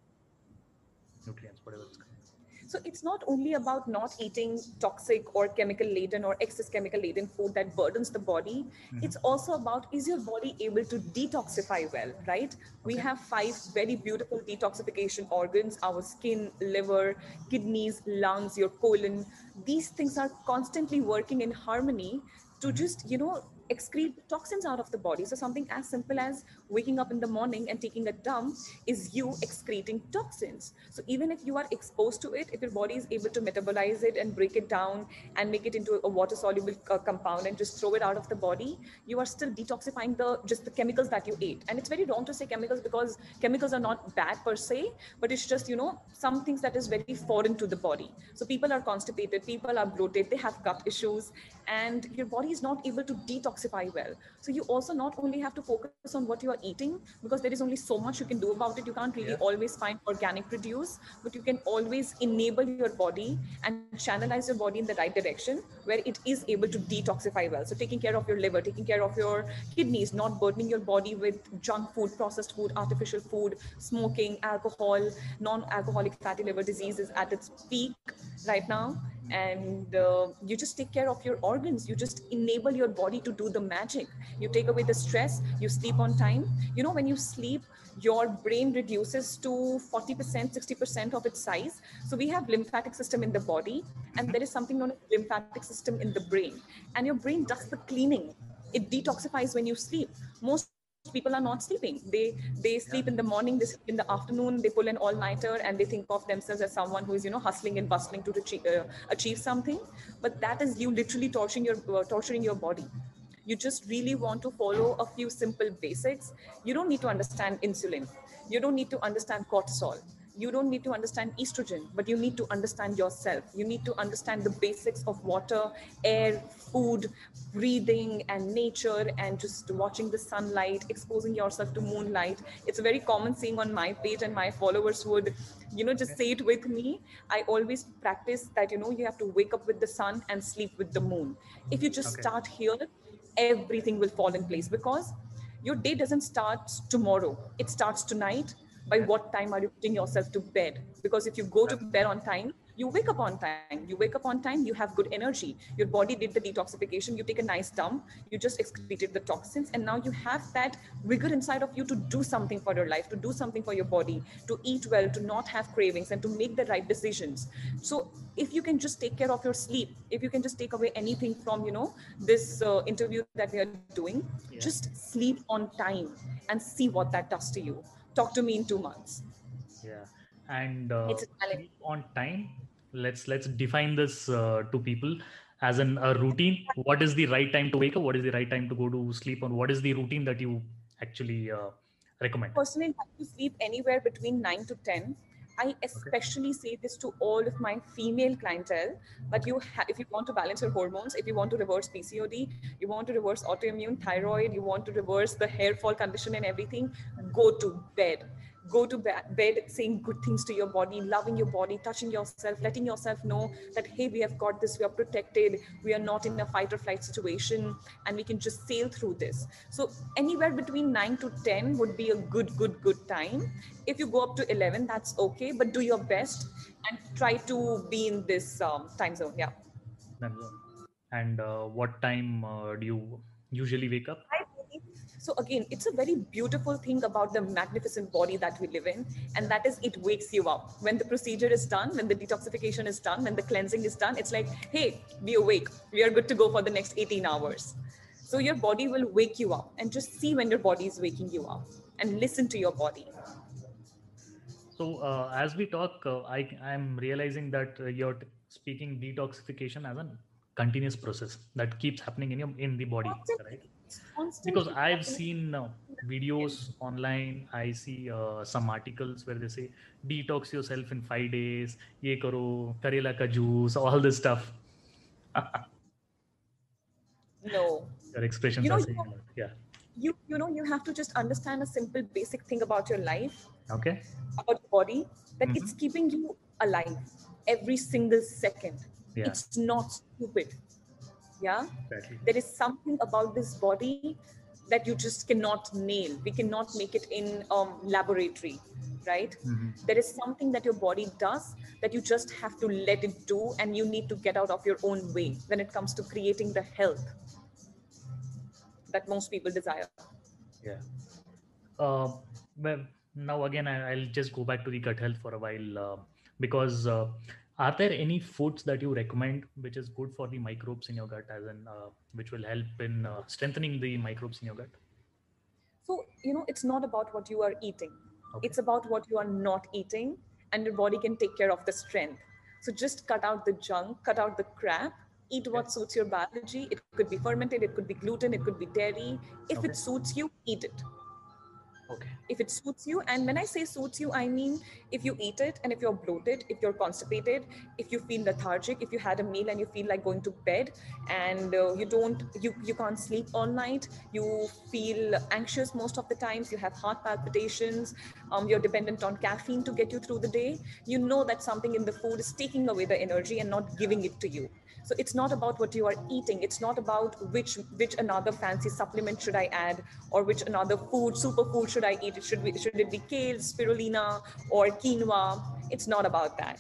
Speaker 3: nutrients, whatever it's called?
Speaker 2: So it's not only about not eating toxic or chemical laden or excess chemical laden food that burdens the body. Mm-hmm. It's also about, is your body able to detoxify well, right? Okay. We have five very beautiful detoxification organs: our skin, liver, kidneys, lungs, your colon. These things are constantly working in harmony to mm-hmm. just, you know, excrete toxins out of the body. So something as simple as waking up in the morning and taking a dump is you excreting toxins. So even if you are exposed to it, if your body is able to metabolize it and break it down and make it into a water soluble uh, compound and just throw it out of the body, you are still detoxifying the just the chemicals that you ate. And it's very wrong to say chemicals, because chemicals are not bad per se, but it's just, you know, some things that is very foreign to the body. So people are constipated, people are bloated, they have gut issues, and your body is not able to detoxify well. So you also not only have to focus on what you are eating, because there is only so much you can do about it. You can't really yeah. always find organic produce, but you can always enable your body and channelize your body in the right direction where it is able to detoxify well. So taking care of your liver, taking care of your kidneys, not burdening your body with junk food, processed food, artificial food, smoking, alcohol. Non-alcoholic fatty liver disease is at its peak right now. and uh, you just take care of your organs. You just enable your body to do the magic. You take away the stress, you sleep on time. You know, when you sleep, your brain reduces to forty percent, sixty percent of its size. So we have lymphatic system in the body, and there is something known as lymphatic system in the brain, and your brain does the cleaning. It detoxifies when you sleep. Most people are not sleeping. They they sleep in the morning, they sleep in the afternoon, they pull an all-nighter, and they think of themselves as someone who is, you know, hustling and bustling to achieve, uh, achieve something. But that is you literally torturing your uh, torturing your body. You just really want to follow a few simple basics. You don't need to understand insulin. You don't need to understand cortisol. You don't need to understand estrogen, but you need to understand yourself. You need to understand the basics of water, air, food, breathing, and nature, and just watching the sunlight, exposing yourself to moonlight. It's a very common saying on my page, and my followers would, you know, just say it with me. I always practice that, you know, you have to wake up with the sun and sleep with the moon. If you just
Speaker 3: Okay.
Speaker 2: start here, everything will fall in place, because your day doesn't start tomorrow. It starts tonight. By what time are you putting yourself to bed? Because if you go to bed on time, you wake up on time. You wake up on time, you have good energy. Your body did the detoxification. You take a nice dump. You just excreted the toxins. And now you have that vigor inside of you to do something for your life, to do something for your body, to eat well, to not have cravings, and to make the right decisions. So if you can just take care of your sleep, if you can just take away anything from, you know, this uh, interview that we are doing,
Speaker 3: Yeah.
Speaker 2: just sleep on time and see what that does to you. Talk to me in two months.
Speaker 3: Yeah, and uh,
Speaker 2: It's a challenge.
Speaker 3: sleep on time. Let's let's define this uh, to people as an a routine. What is the right time to wake up? What is the right time to go to sleep? And what is the routine that you actually uh, recommend?
Speaker 2: Personally like to sleep anywhere between nine to ten. I especially say this to all of my female clientele, but you ha- if you want to balance your hormones, if you want to reverse P C O D, you want to reverse autoimmune thyroid, you want to reverse the hair fall condition and everything, go to bed. Go to ba- bed saying good things to your body, loving your body, touching yourself, letting yourself know that, hey, we have got this, we are protected, we are not in a fight or flight situation, and we can just sail through this. So anywhere between nine to ten would be a good, good, good time. If you go up to eleven, that's okay, but do your best and try to be in this um, time zone. Yeah.
Speaker 3: Time zone. And uh, what time uh, do you usually wake up?
Speaker 2: I believe, so again, it's a very beautiful thing about the magnificent body that we live in, and that is it wakes you up. When the procedure is done, when the detoxification is done, when the cleansing is done, it's like, hey, be awake. We are good to go for the next eighteen hours. So your body will wake you up, and just see when your body is waking you up and listen to your body.
Speaker 3: So uh, as we talk, uh, I I'm realizing that uh, you're t- speaking detoxification as a continuous process that keeps happening in your in the body, right?
Speaker 2: Constantly, it's
Speaker 3: Because
Speaker 2: constantly
Speaker 3: I've
Speaker 2: happening.
Speaker 3: seen uh, videos online. I see uh, some articles where they say detox yourself in five days, ye karo, karela ka juice, all this stuff.
Speaker 2: No,
Speaker 3: Your expressions
Speaker 2: you know,
Speaker 3: are
Speaker 2: you
Speaker 3: saying a lot. Yeah.
Speaker 2: you you know, you have to just understand a simple, basic thing about your life,
Speaker 3: Okay.
Speaker 2: about your body, that
Speaker 3: Hmm.
Speaker 2: it's keeping you alive every single second.
Speaker 3: Yeah.
Speaker 2: It's not stupid. Yeah.
Speaker 3: Exactly.
Speaker 2: There is something about this body that you just cannot nail. We cannot make it in um, laboratory, right?
Speaker 3: Hmm.
Speaker 2: There is something that your body does that you just have to let it do, and you need to get out of your own way when it comes to creating the health that most people desire.
Speaker 3: Yeah. Uh, well, now again, I, I'll just go back to the gut health for a while uh, because uh, are there any foods that you recommend which is good for the microbes in your gut, as in uh, which will help in uh, strengthening the microbes in your gut?
Speaker 2: So, you know, it's not about what you are eating,
Speaker 3: Okay.
Speaker 2: it's about what you are not eating, and your body can take care of the strength. So, just cut out the junk, cut out the crap, eat
Speaker 3: Okay.
Speaker 2: what suits your biology. It could be fermented, it could be gluten, it could be dairy. If it
Speaker 3: Okay.
Speaker 2: suits you, eat it.
Speaker 3: Okay.
Speaker 2: If it suits you, and when I say suits you, I mean if you eat it and if you're bloated, if you're constipated, if you feel lethargic, if you had a meal and you feel like going to bed, and uh, you don't you you can't sleep all night, you feel anxious most of the times, you have heart palpitations, um, you're dependent on caffeine to get you through the day, you know that something in the food is taking away the energy and not giving it to you. So it's not about what you are eating, it's not about which which another fancy supplement should I add, or which another food superfood should I eat. It should be should it be kale, spirulina, or quinoa? It's not about that.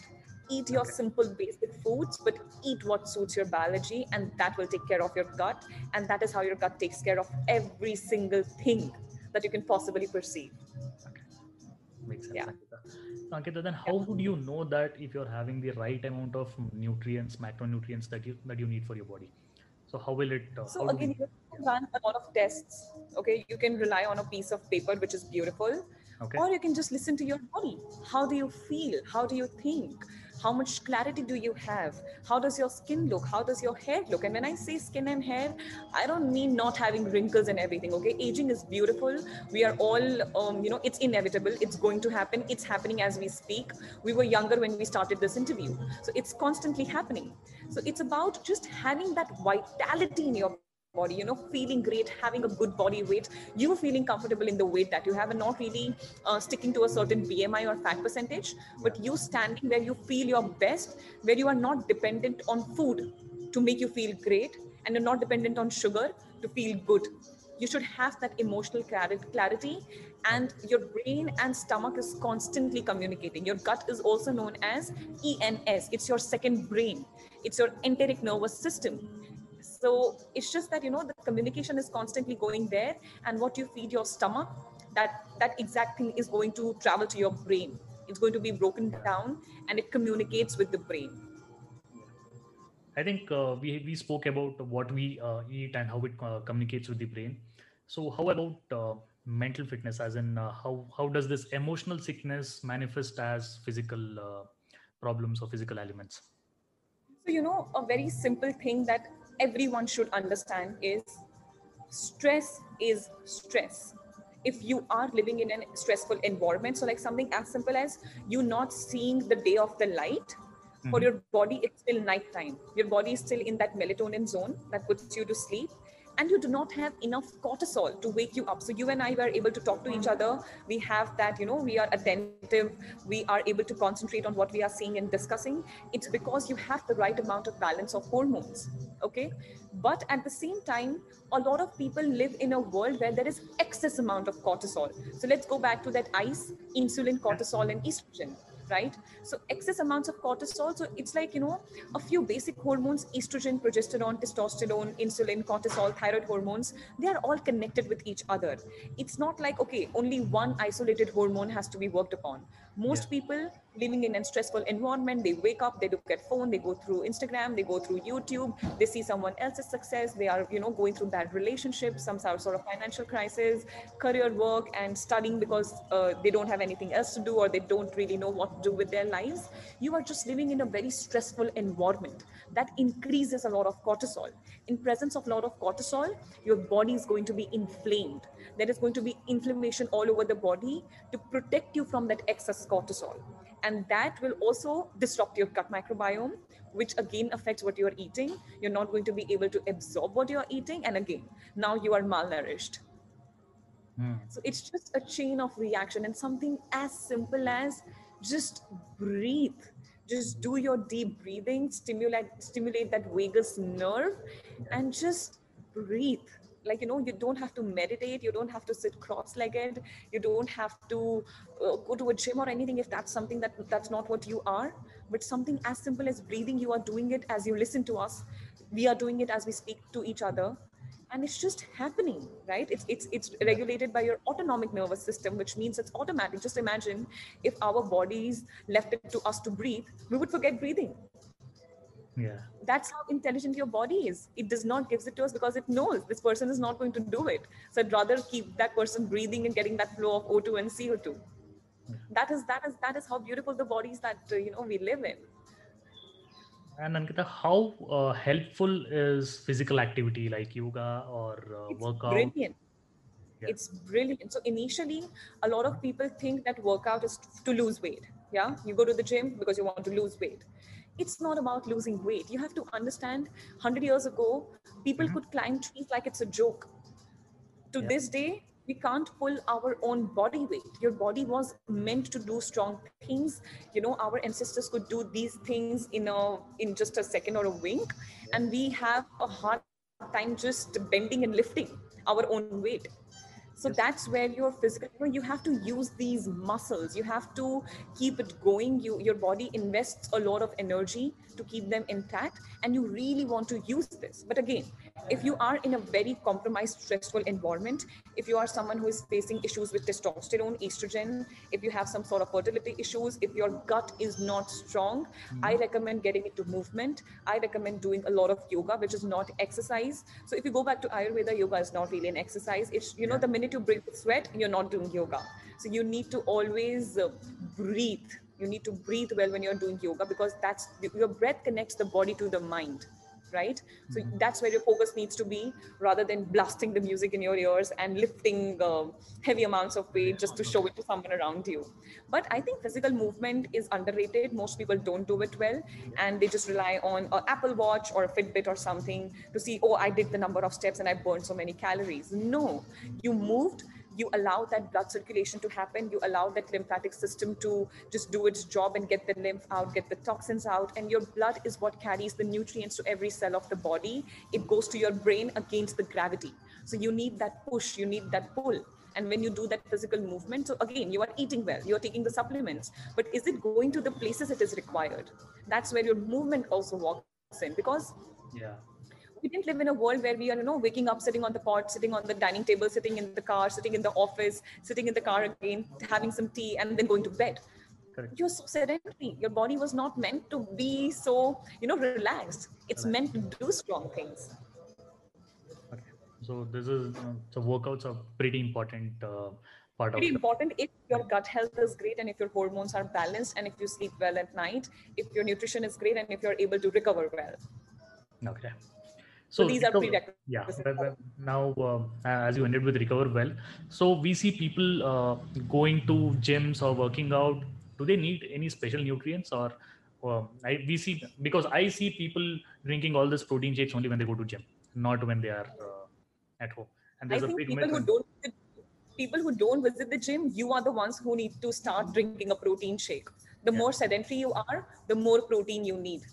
Speaker 2: Eat your
Speaker 3: Okay.
Speaker 2: simple basic foods, but eat what suits your biology, and that will take care of your gut. And that is how your gut takes care of every single thing that you can possibly perceive.
Speaker 3: Okay. Makes sense,
Speaker 2: Yeah.
Speaker 3: Ankita. So, Ankita, then how would you know that if you're having the right amount of nutrients, macronutrients that you that you need for your body? So how will it? Uh,
Speaker 2: So
Speaker 3: how do we?
Speaker 2: again, you
Speaker 3: Yeah.
Speaker 2: can run a lot of tests. Okay, you can rely on a piece of paper, which is beautiful,
Speaker 3: Okay.
Speaker 2: or you can just listen to your body. How do you feel? How do you think? How much clarity do you have? How does your skin look? How does your hair look? And when I say skin and hair, I don't mean not having wrinkles and everything. Okay, aging is beautiful. We are all, um, you know, it's inevitable. It's going to happen. It's happening as we speak. We were younger when we started this interview, so it's constantly happening. So it's about just having that vitality in your body, you know, feeling great, having a good body weight, you feeling comfortable in the weight that you have, and not really uh, sticking to a certain B M I or fat percentage,
Speaker 3: Yeah.
Speaker 2: but you standing where you feel your best, where you are not dependent on food to make you feel great, and you're not dependent on sugar to feel good. You should have that emotional clarity,
Speaker 3: Okay.
Speaker 2: and your brain and stomach is constantly communicating. Your gut is also known as E N S. It's your second brain. It's your enteric nervous system. So it's just that, you know, the communication is constantly going there, and what you feed your stomach, that that exact thing is going to travel to your brain. It's going to be broken
Speaker 3: Yeah.
Speaker 2: down, and it communicates with the brain.
Speaker 3: Yeah. I think uh, we we spoke about what we uh, eat and how it uh, communicates with the brain. So how about uh, mental fitness? As in, uh, how how does this emotional sickness manifest as physical uh, problems or physical elements?
Speaker 2: So, you know, a very simple thing that everyone should understand is stress is stress. If you are living in a stressful environment, so like something as simple as you not seeing the day of the light, for
Speaker 3: Hmm.
Speaker 2: your body, it's still nighttime. Your body is still in that melatonin zone that puts you to sleep, and you do not have enough cortisol to wake you up. So you and I were able to talk to each other. We have that, you know, we are attentive, we are able to concentrate on what we are seeing and discussing. It's because you have the right amount of balance of hormones. Okay, but at the same time, a lot of people live in a world where there is excess amount of cortisol. So let's go back to that ice: insulin,
Speaker 3: Yeah.
Speaker 2: cortisol, and estrogen, right? So excess amounts of cortisol. So it's like, you know, a few basic hormones: estrogen, progesterone, testosterone, insulin, cortisol, thyroid hormones. They are all connected with each other. It's not like, okay, only one isolated hormone has to be worked upon.
Speaker 3: Yeah.
Speaker 2: Most people living in a stressful environment, they wake up, they look at phone, they go through Instagram, they go through YouTube, they see someone else's success, they are, you know, going through bad relationships, some sort of financial crisis, career work, and studying because uh, they don't have anything else to do, or they don't really know what to do with their lives. You are just living in a very stressful environment that increases a lot of cortisol. In presence of a lot of cortisol, your body is going to be inflamed. There is going to be inflammation all over the body to protect you from that excess cortisol, and that will also disrupt your gut microbiome, which again affects what you're eating. You're not going to be able to absorb what you're eating, and again, now you are malnourished.
Speaker 3: Hmm.
Speaker 2: So it's just a chain of reaction, and something as simple as just breathe. Just do your deep breathing, stimulate stimulate that vagus nerve,
Speaker 3: Yeah.
Speaker 2: and just breathe. Like, you know, you don't have to meditate, you don't have to sit cross-legged, you don't have to uh, go to a gym or anything if that's something that that's not what you are. But something as simple as breathing, you are doing it as you listen to us, we are doing it as we speak to each other, and it's just happening, right? It's it's it's
Speaker 3: Yeah.
Speaker 2: regulated by your autonomic nervous system, which means it's automatic. Just imagine if our bodies left it to us to breathe, we would forget breathing.
Speaker 3: Yeah.
Speaker 2: That's how intelligent your body is. It does not gives it to us because it knows this person is not going to do it, so I'd rather keep that person breathing and getting that flow of O two and C O two.
Speaker 3: Yeah.
Speaker 2: That is that is that is how beautiful the bodies that uh, you know we live in.
Speaker 3: And Ankita, how uh, helpful is physical activity like yoga or uh,
Speaker 2: It's
Speaker 3: workout?
Speaker 2: brilliant.
Speaker 3: Yeah.
Speaker 2: It's brilliant. So initially, a lot of people think that workout is to lose weight. Yeah, you go to the gym because you want to lose weight. It's not about losing weight. You have to understand, one hundred years ago, people
Speaker 3: Hmm.
Speaker 2: could climb trees like it's a joke. To
Speaker 3: Yeah.
Speaker 2: this day, we can't pull our own body weight. Your body was meant to do strong things. You know, our ancestors could do these things in a in just a second or a wink,
Speaker 3: Yeah.
Speaker 2: and we have a hard time just bending and lifting our own weight. So
Speaker 3: Yes.
Speaker 2: that's where your physical, you know, you have to use these muscles. You have to keep it going. You, your body invests a lot of energy to keep them intact, and you really want to use this. But again, if you are in a very compromised, stressful environment, if you are someone who is facing issues with testosterone, estrogen, if you have some sort of fertility issues, if your gut is not strong, I recommend getting into movement. I recommend doing a lot of yoga, which is not exercise. So if you go back to Ayurveda, yoga is not really an exercise. It's, you know,
Speaker 3: Yeah.
Speaker 2: the minute you break the sweat, you're not doing yoga. So you need to always uh, breathe. You need to breathe well when you're doing yoga, because that's, your breath connects the body to the mind, right? So that's where your focus needs to be, rather than blasting the music in your ears and lifting uh, heavy amounts of weight just to show it to someone around you. But I think physical movement is underrated. Most people don't do it well, and they just rely on an Apple Watch or a Fitbit or something to see, oh, I did the number of steps and I burned so many calories. No, you moved, you allow that blood circulation to happen, you allow that lymphatic system to just do its job and get the lymph out, get the toxins out, and your blood is what carries the nutrients to every cell of the body. It goes to your brain against the gravity. So you need that push, you need that pull. And when you do that physical movement, so again, you are eating well, you're taking the supplements, but is it going to the places it is required? That's where your movement also walks in, because
Speaker 3: Yeah.
Speaker 2: we didn't live in a world where we are, you know, waking up, sitting on the pot, sitting on the dining table, sitting in the car, sitting in the office, sitting in the car again, having some tea, and then going to bed.
Speaker 3: Correct.
Speaker 2: You're so sedentary. Your body was not meant to be so, you know, relaxed. It's meant to do strong things.
Speaker 3: Okay. So this is uh, so workouts are pretty important uh, part
Speaker 2: Pretty
Speaker 3: of the.
Speaker 2: important if your gut health is great, and if your hormones are balanced, and if you sleep well at night, if your nutrition is great, and if you're able to recover well.
Speaker 3: Okay.
Speaker 2: So
Speaker 3: So
Speaker 2: these are
Speaker 3: recover,
Speaker 2: prerequisites.
Speaker 3: yeah. But, but now, um, as you ended with recover well, so we see people uh, going to gyms or working out. Do they need any special nutrients, or um, I we see, because I see people drinking all this protein shakes only when they go to gym, not when they are uh, at home. And
Speaker 2: I
Speaker 3: there's a
Speaker 2: think
Speaker 3: big
Speaker 2: people
Speaker 3: myth.
Speaker 2: who
Speaker 3: And,
Speaker 2: don't people who don't visit the gym, you are the ones who need to start drinking a protein shake. The
Speaker 3: yeah.
Speaker 2: more sedentary you are, the more protein you need.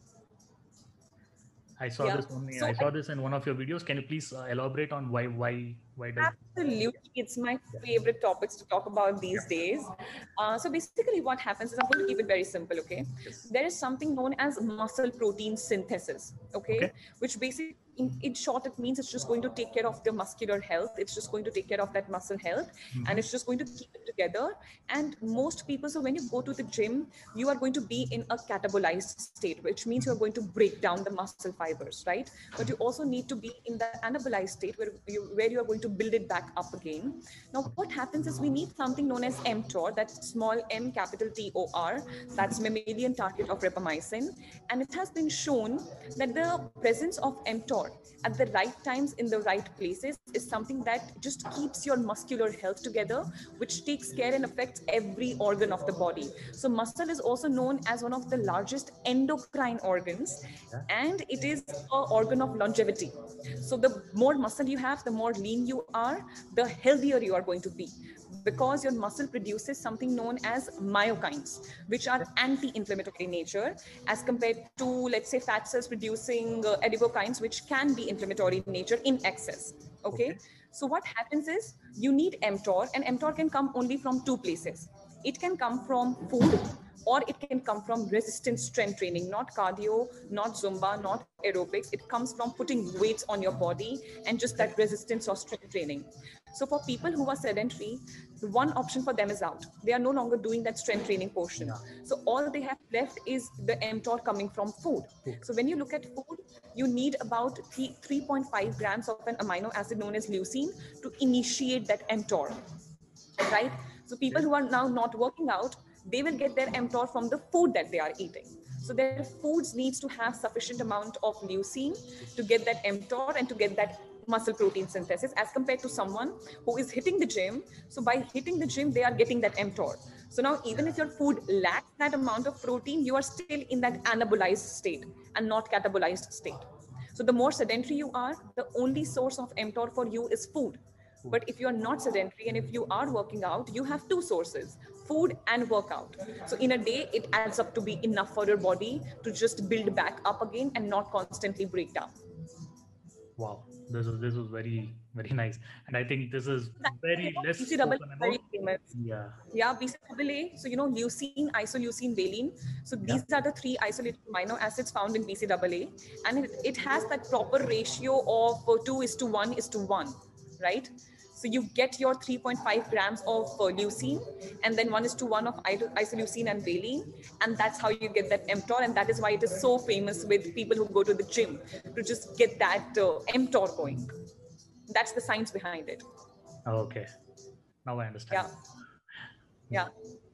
Speaker 3: I saw
Speaker 2: Yeah.
Speaker 3: this only.
Speaker 2: So
Speaker 3: I saw this in one of your videos. Can you please uh, elaborate on why why why does
Speaker 2: absolutely, it's my favorite topics to talk about these days. Uh, so basically, what happens is, I'm going to keep it very simple. Okay,
Speaker 3: Yes.
Speaker 2: there is something known as muscle protein synthesis. Okay,
Speaker 3: Okay.
Speaker 2: which basically, in, in short, it means it's just going to take care of the muscular health. It's just going to take care of that muscle health, and it's just going to keep it together. And most people, so when you go to the gym, you are going to be in a catabolized state, which means you're going to break down the muscle fibers, right? But you also need to be in the anabolized state, where you where you are going to build it back up again. Now, what happens is, we need something known as mTOR, that's small m capital T O R, that's mammalian target of rapamycin. And it has been shown that the presence of mTOR at the right times in the right places is something that just keeps your muscular health together, which takes care and affects every organ of the body. So muscle is also known as one of the largest endocrine organs, and it is an organ of longevity. So the more muscle you have, the more lean you are, the healthier you are going to be, because your muscle produces something known as myokines, which are anti-inflammatory nature, as compared to, let's say, fat cells producing uh, adipokines, which can be inflammatory in nature in excess. Okay?
Speaker 3: Okay.
Speaker 2: So what happens is, you need mTOR, and mTOR can come only from two places. It can come from food, or it can come from resistance strength training, not cardio, not Zumba, not aerobics. It comes from putting weights on your body and just that resistance or strength training. So for people who are sedentary, the one option for them is out. They are no longer doing that strength training portion. Yeah. So all they have left is the mTOR coming from food. food. So when you look at food, you need about three point five grams of an amino acid known as leucine to initiate that mTOR, right? So people who are now not working out, they will get their mTOR from the food that they are eating. So their foods needs to have sufficient amount of leucine to get that mTOR and to get that muscle protein synthesis, as compared to someone who is hitting the gym. So by hitting the gym, they are getting that mTOR. So now, even if your food lacks that amount of protein, you are still in that anabolized state and not catabolized state. So the more sedentary you are, the only source of mTOR for you is food. But if you are not sedentary and if you are working out, you have two sources, food and workout. So in a day, it adds up to be enough for your body to just build back up again and not constantly break down.
Speaker 3: Wow, this was this was very Very nice. And I think this is
Speaker 2: That, you
Speaker 3: very
Speaker 2: know,
Speaker 3: less
Speaker 2: B C A A
Speaker 3: spoken
Speaker 2: is
Speaker 3: about.
Speaker 2: very famous.
Speaker 3: Yeah.
Speaker 2: Yeah, B C A A. So, you know, leucine, isoleucine, valine. So
Speaker 3: Yeah.
Speaker 2: these are the three isolated amino acids found in B C A A. And it, it has that proper ratio of uh, two is to one is to one, right? So you get your three point five grams of uh, leucine, and then one is to one of isoleucine and valine. And that's how you get that mTOR. And that is why it is so famous with people who go to the gym to just get that uh, mTOR going. That's the science behind it.
Speaker 3: Okay. Now I understand.
Speaker 2: Yeah. Yeah.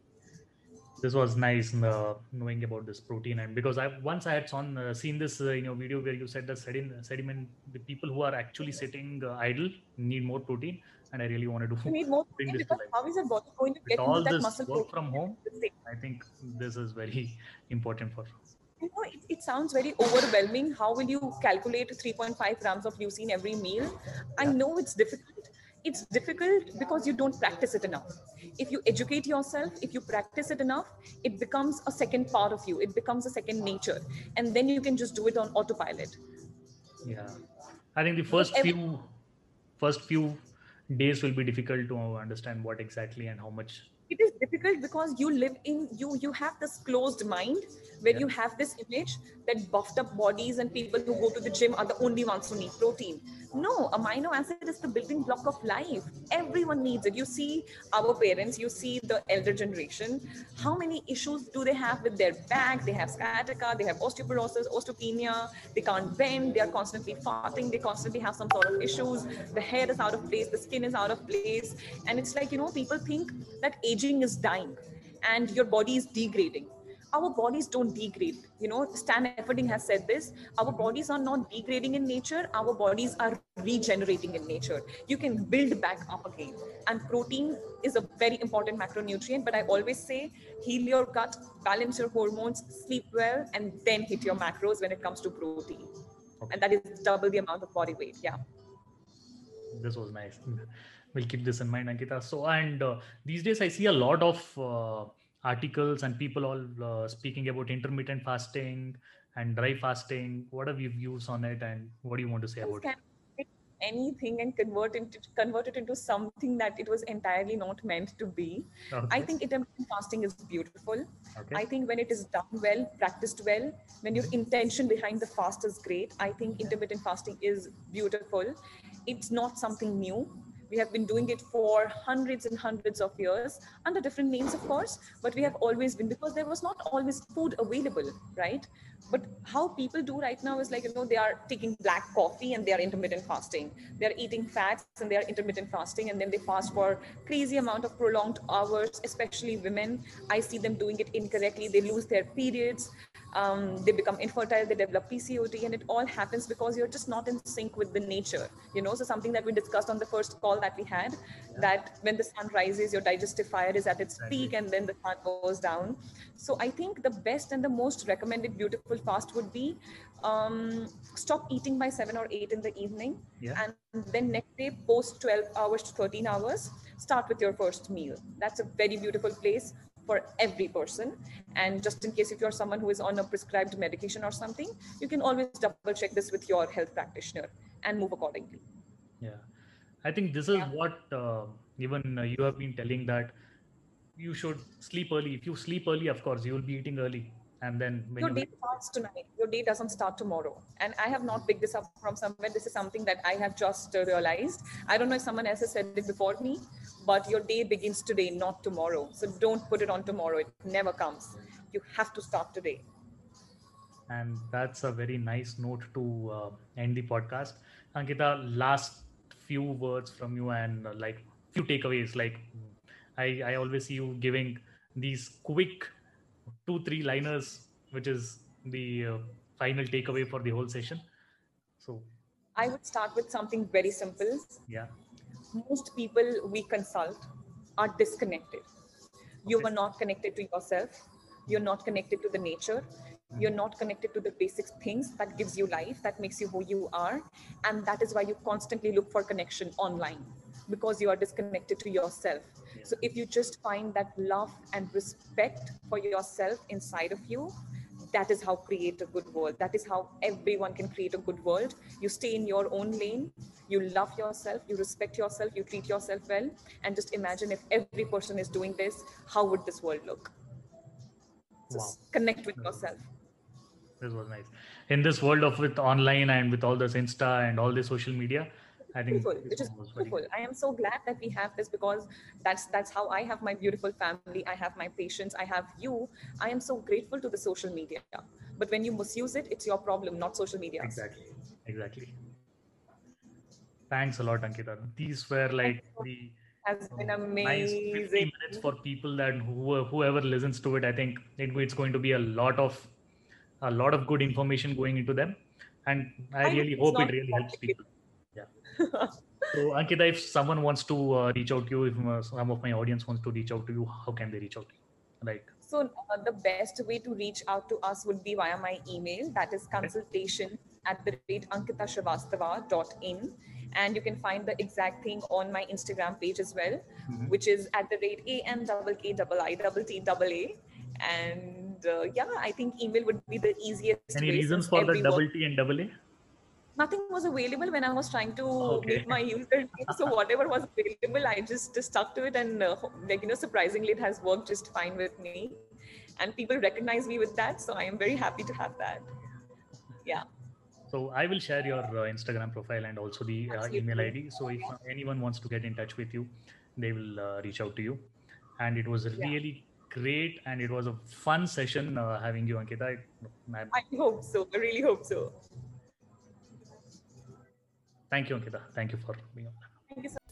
Speaker 3: This was nice uh, knowing about this protein, and because I once I had son, uh, seen this uh, in your video where you said that sediment, sediment the people who are actually sitting uh, idle need more protein, and I really wanted to
Speaker 2: You need more
Speaker 3: bring
Speaker 2: protein
Speaker 3: this to
Speaker 2: because
Speaker 3: life.
Speaker 2: how is your body going to
Speaker 3: With
Speaker 2: get into
Speaker 3: all
Speaker 2: that
Speaker 3: this
Speaker 2: muscle
Speaker 3: work
Speaker 2: protein?
Speaker 3: from home, I think this is very important for.
Speaker 2: You know, it, it sounds very overwhelming. How will you calculate three point five grams of leucine every meal? I
Speaker 3: Yeah.
Speaker 2: know it's difficult. It's difficult because you don't practice it enough. If you educate yourself, if you practice it enough, it becomes a second part of you. It becomes a second nature. And then you can just do it on autopilot.
Speaker 3: Yeah. I think the
Speaker 2: Because
Speaker 3: first
Speaker 2: every
Speaker 3: few first few days will be difficult to understand what exactly and how much.
Speaker 2: it is difficult because you live in you you have this closed mind where
Speaker 3: Yeah.
Speaker 2: you have this image that buffed up bodies and people who go to the gym are the only ones who need protein. No, amino acid is the building block of life. Everyone needs it. You see our parents, you see the elder generation, how many issues do they have with their back? They have sciatica, they have osteoporosis, osteopenia, they can't bend, they are constantly farting, they constantly have some sort of issues, the hair is out of place, the skin is out of place. And it's like, you know, people think that aging is dying and your body is degrading. Our bodies don't degrade. You know, Stan Efferding has said this. Our bodies are not degrading in nature. Our bodies are regenerating in nature. You can build back up again. And protein is a very important macronutrient. But I always say, heal your gut, balance your hormones, sleep well, and then hit your macros when it comes to protein. And
Speaker 3: Okay.
Speaker 2: that is double the amount of body weight. Yeah.
Speaker 3: This was nice. We'll keep this in mind, Ankita. So, and uh, these days I see a lot of uh, articles and people all uh, speaking about intermittent fasting and dry fasting. What are your views on it, and what do you want to say about it?
Speaker 2: Can take anything and convert into convert it into something that it was entirely not meant to be. I
Speaker 3: Okay.
Speaker 2: think intermittent fasting is beautiful.
Speaker 3: Okay.
Speaker 2: I think when it is done well, practiced well, when your intention behind the fast is great, I think intermittent fasting is beautiful. It's not something new. We have been doing it for hundreds and hundreds of years under different names, of course, but we
Speaker 3: Yeah.
Speaker 2: have always been, because there was not always food available, right? But how people do right now is like, you know, they are taking black coffee and they are intermittent fasting. They're eating fats and they are intermittent fasting, and then they fast for crazy amount of prolonged hours, especially women. I see them doing it incorrectly. They lose their periods. Um, they become infertile, they develop P C O T, and it all happens because you're just not in sync with the nature. You know, so something that we discussed on the first call that we had,
Speaker 3: Yeah.
Speaker 2: that when the sun rises, your digestive fire is at its
Speaker 3: Exactly.
Speaker 2: peak, and then the sun goes down. So I think the best and the most recommended beautiful fast would be um, stop eating by seven or eight in the evening,
Speaker 3: Yeah.
Speaker 2: and then next day post twelve hours to thirteen hours, start with your first meal. That's a very beautiful place for every person. And just in case if you're someone who is on a prescribed medication or something, you can always double check this with your health practitioner and move accordingly.
Speaker 3: Yeah. I think this is
Speaker 2: Yeah.
Speaker 3: what uh, even uh, you have been telling, that you should sleep early. If you sleep early, of course, you will be eating early. And then when
Speaker 2: Your
Speaker 3: you
Speaker 2: day
Speaker 3: wake,
Speaker 2: starts tonight. Your day doesn't start tomorrow. And I have not picked this up from somewhere. This is something that I have just uh, realized. I don't know if someone else has said it before me, but your day begins today, not tomorrow. So don't put it on tomorrow. It never comes. You have to start today.
Speaker 3: and that's a very nice note to uh, end the podcast. Ankita, last few words from you, and uh, like few takeaways. Like mm, I, I always see you giving these quick two, three liners, which is the uh, final takeaway for the whole session. So,
Speaker 2: I would start with something very simple.
Speaker 3: yeah.
Speaker 2: Most people we consult are disconnected. You
Speaker 3: Okay.
Speaker 2: are not connected to yourself. You're not connected to the nature. You're
Speaker 3: Mhm.
Speaker 2: not connected to the basic things that gives you life, that makes you who you are. And that is why you constantly look for connection online, because you are disconnected to yourself.
Speaker 3: Yeah.
Speaker 2: So if you just find that love and respect for yourself inside of you, that is how create a good world. That is how everyone can create a good world. You stay in your own lane, you love yourself, you respect yourself, you treat yourself well, and just imagine if every person is doing this, how would this world look? So
Speaker 3: Wow.
Speaker 2: connect with yourself.
Speaker 3: This was nice. In this world of with online and with all this Insta and all this social media, I think
Speaker 2: Beautiful,
Speaker 3: this
Speaker 2: which is
Speaker 3: one was very
Speaker 2: beautiful.
Speaker 3: good.
Speaker 2: I am so glad that we have this, because that's that's how I have my beautiful family. I have my patients. I have you. I am so grateful to the social media. But when you misuse it, it's your problem, not social media.
Speaker 3: Exactly. Exactly. Thanks a lot, Ankita. These were like the
Speaker 2: Has been
Speaker 3: um, nice fifty
Speaker 2: amazing.
Speaker 3: minutes for people that who, whoever listens to it. I think it, it's going to be a lot of a lot of good information going into them, and I
Speaker 2: I hope
Speaker 3: really
Speaker 2: it's
Speaker 3: hope it
Speaker 2: not
Speaker 3: really helps
Speaker 2: complicated.
Speaker 3: people. Yeah. So, Ankita, if someone wants to uh, reach out to you, if uh, some of my audience wants to reach out to you, how can they reach out to you? Like,
Speaker 2: So uh, the best way to reach out to us would be via my email. That is
Speaker 3: okay.
Speaker 2: consultation at the rate ankita shrivastava dot in. And you can find the exact thing on my Instagram page as well,
Speaker 3: Mhm.
Speaker 2: which is at the rate A M double K double I double T double A. And uh, yeah, I think email would be the easiest
Speaker 3: Any
Speaker 2: way, since
Speaker 3: reasons for the
Speaker 2: everyone,
Speaker 3: double T and double A?
Speaker 2: nothing was available when I was trying to
Speaker 3: Okay.
Speaker 2: make my username. So whatever was available, I just, just stuck to it, and uh, like you know, surprisingly, it has worked just fine with me, and people recognize me with that. So I am very happy to have that. Yeah,
Speaker 3: So I will share your uh, Instagram profile and also the uh, email
Speaker 2: absolutely.
Speaker 3: I D. So if uh, anyone wants to get in touch with you, they will uh, reach out to you. And it was
Speaker 2: Yeah,
Speaker 3: really great, and it was a fun session uh, having you, Ankita. I,
Speaker 2: I hope so. I really hope so.
Speaker 3: thank you, Ankita. Thank you for being on.
Speaker 2: Thank you so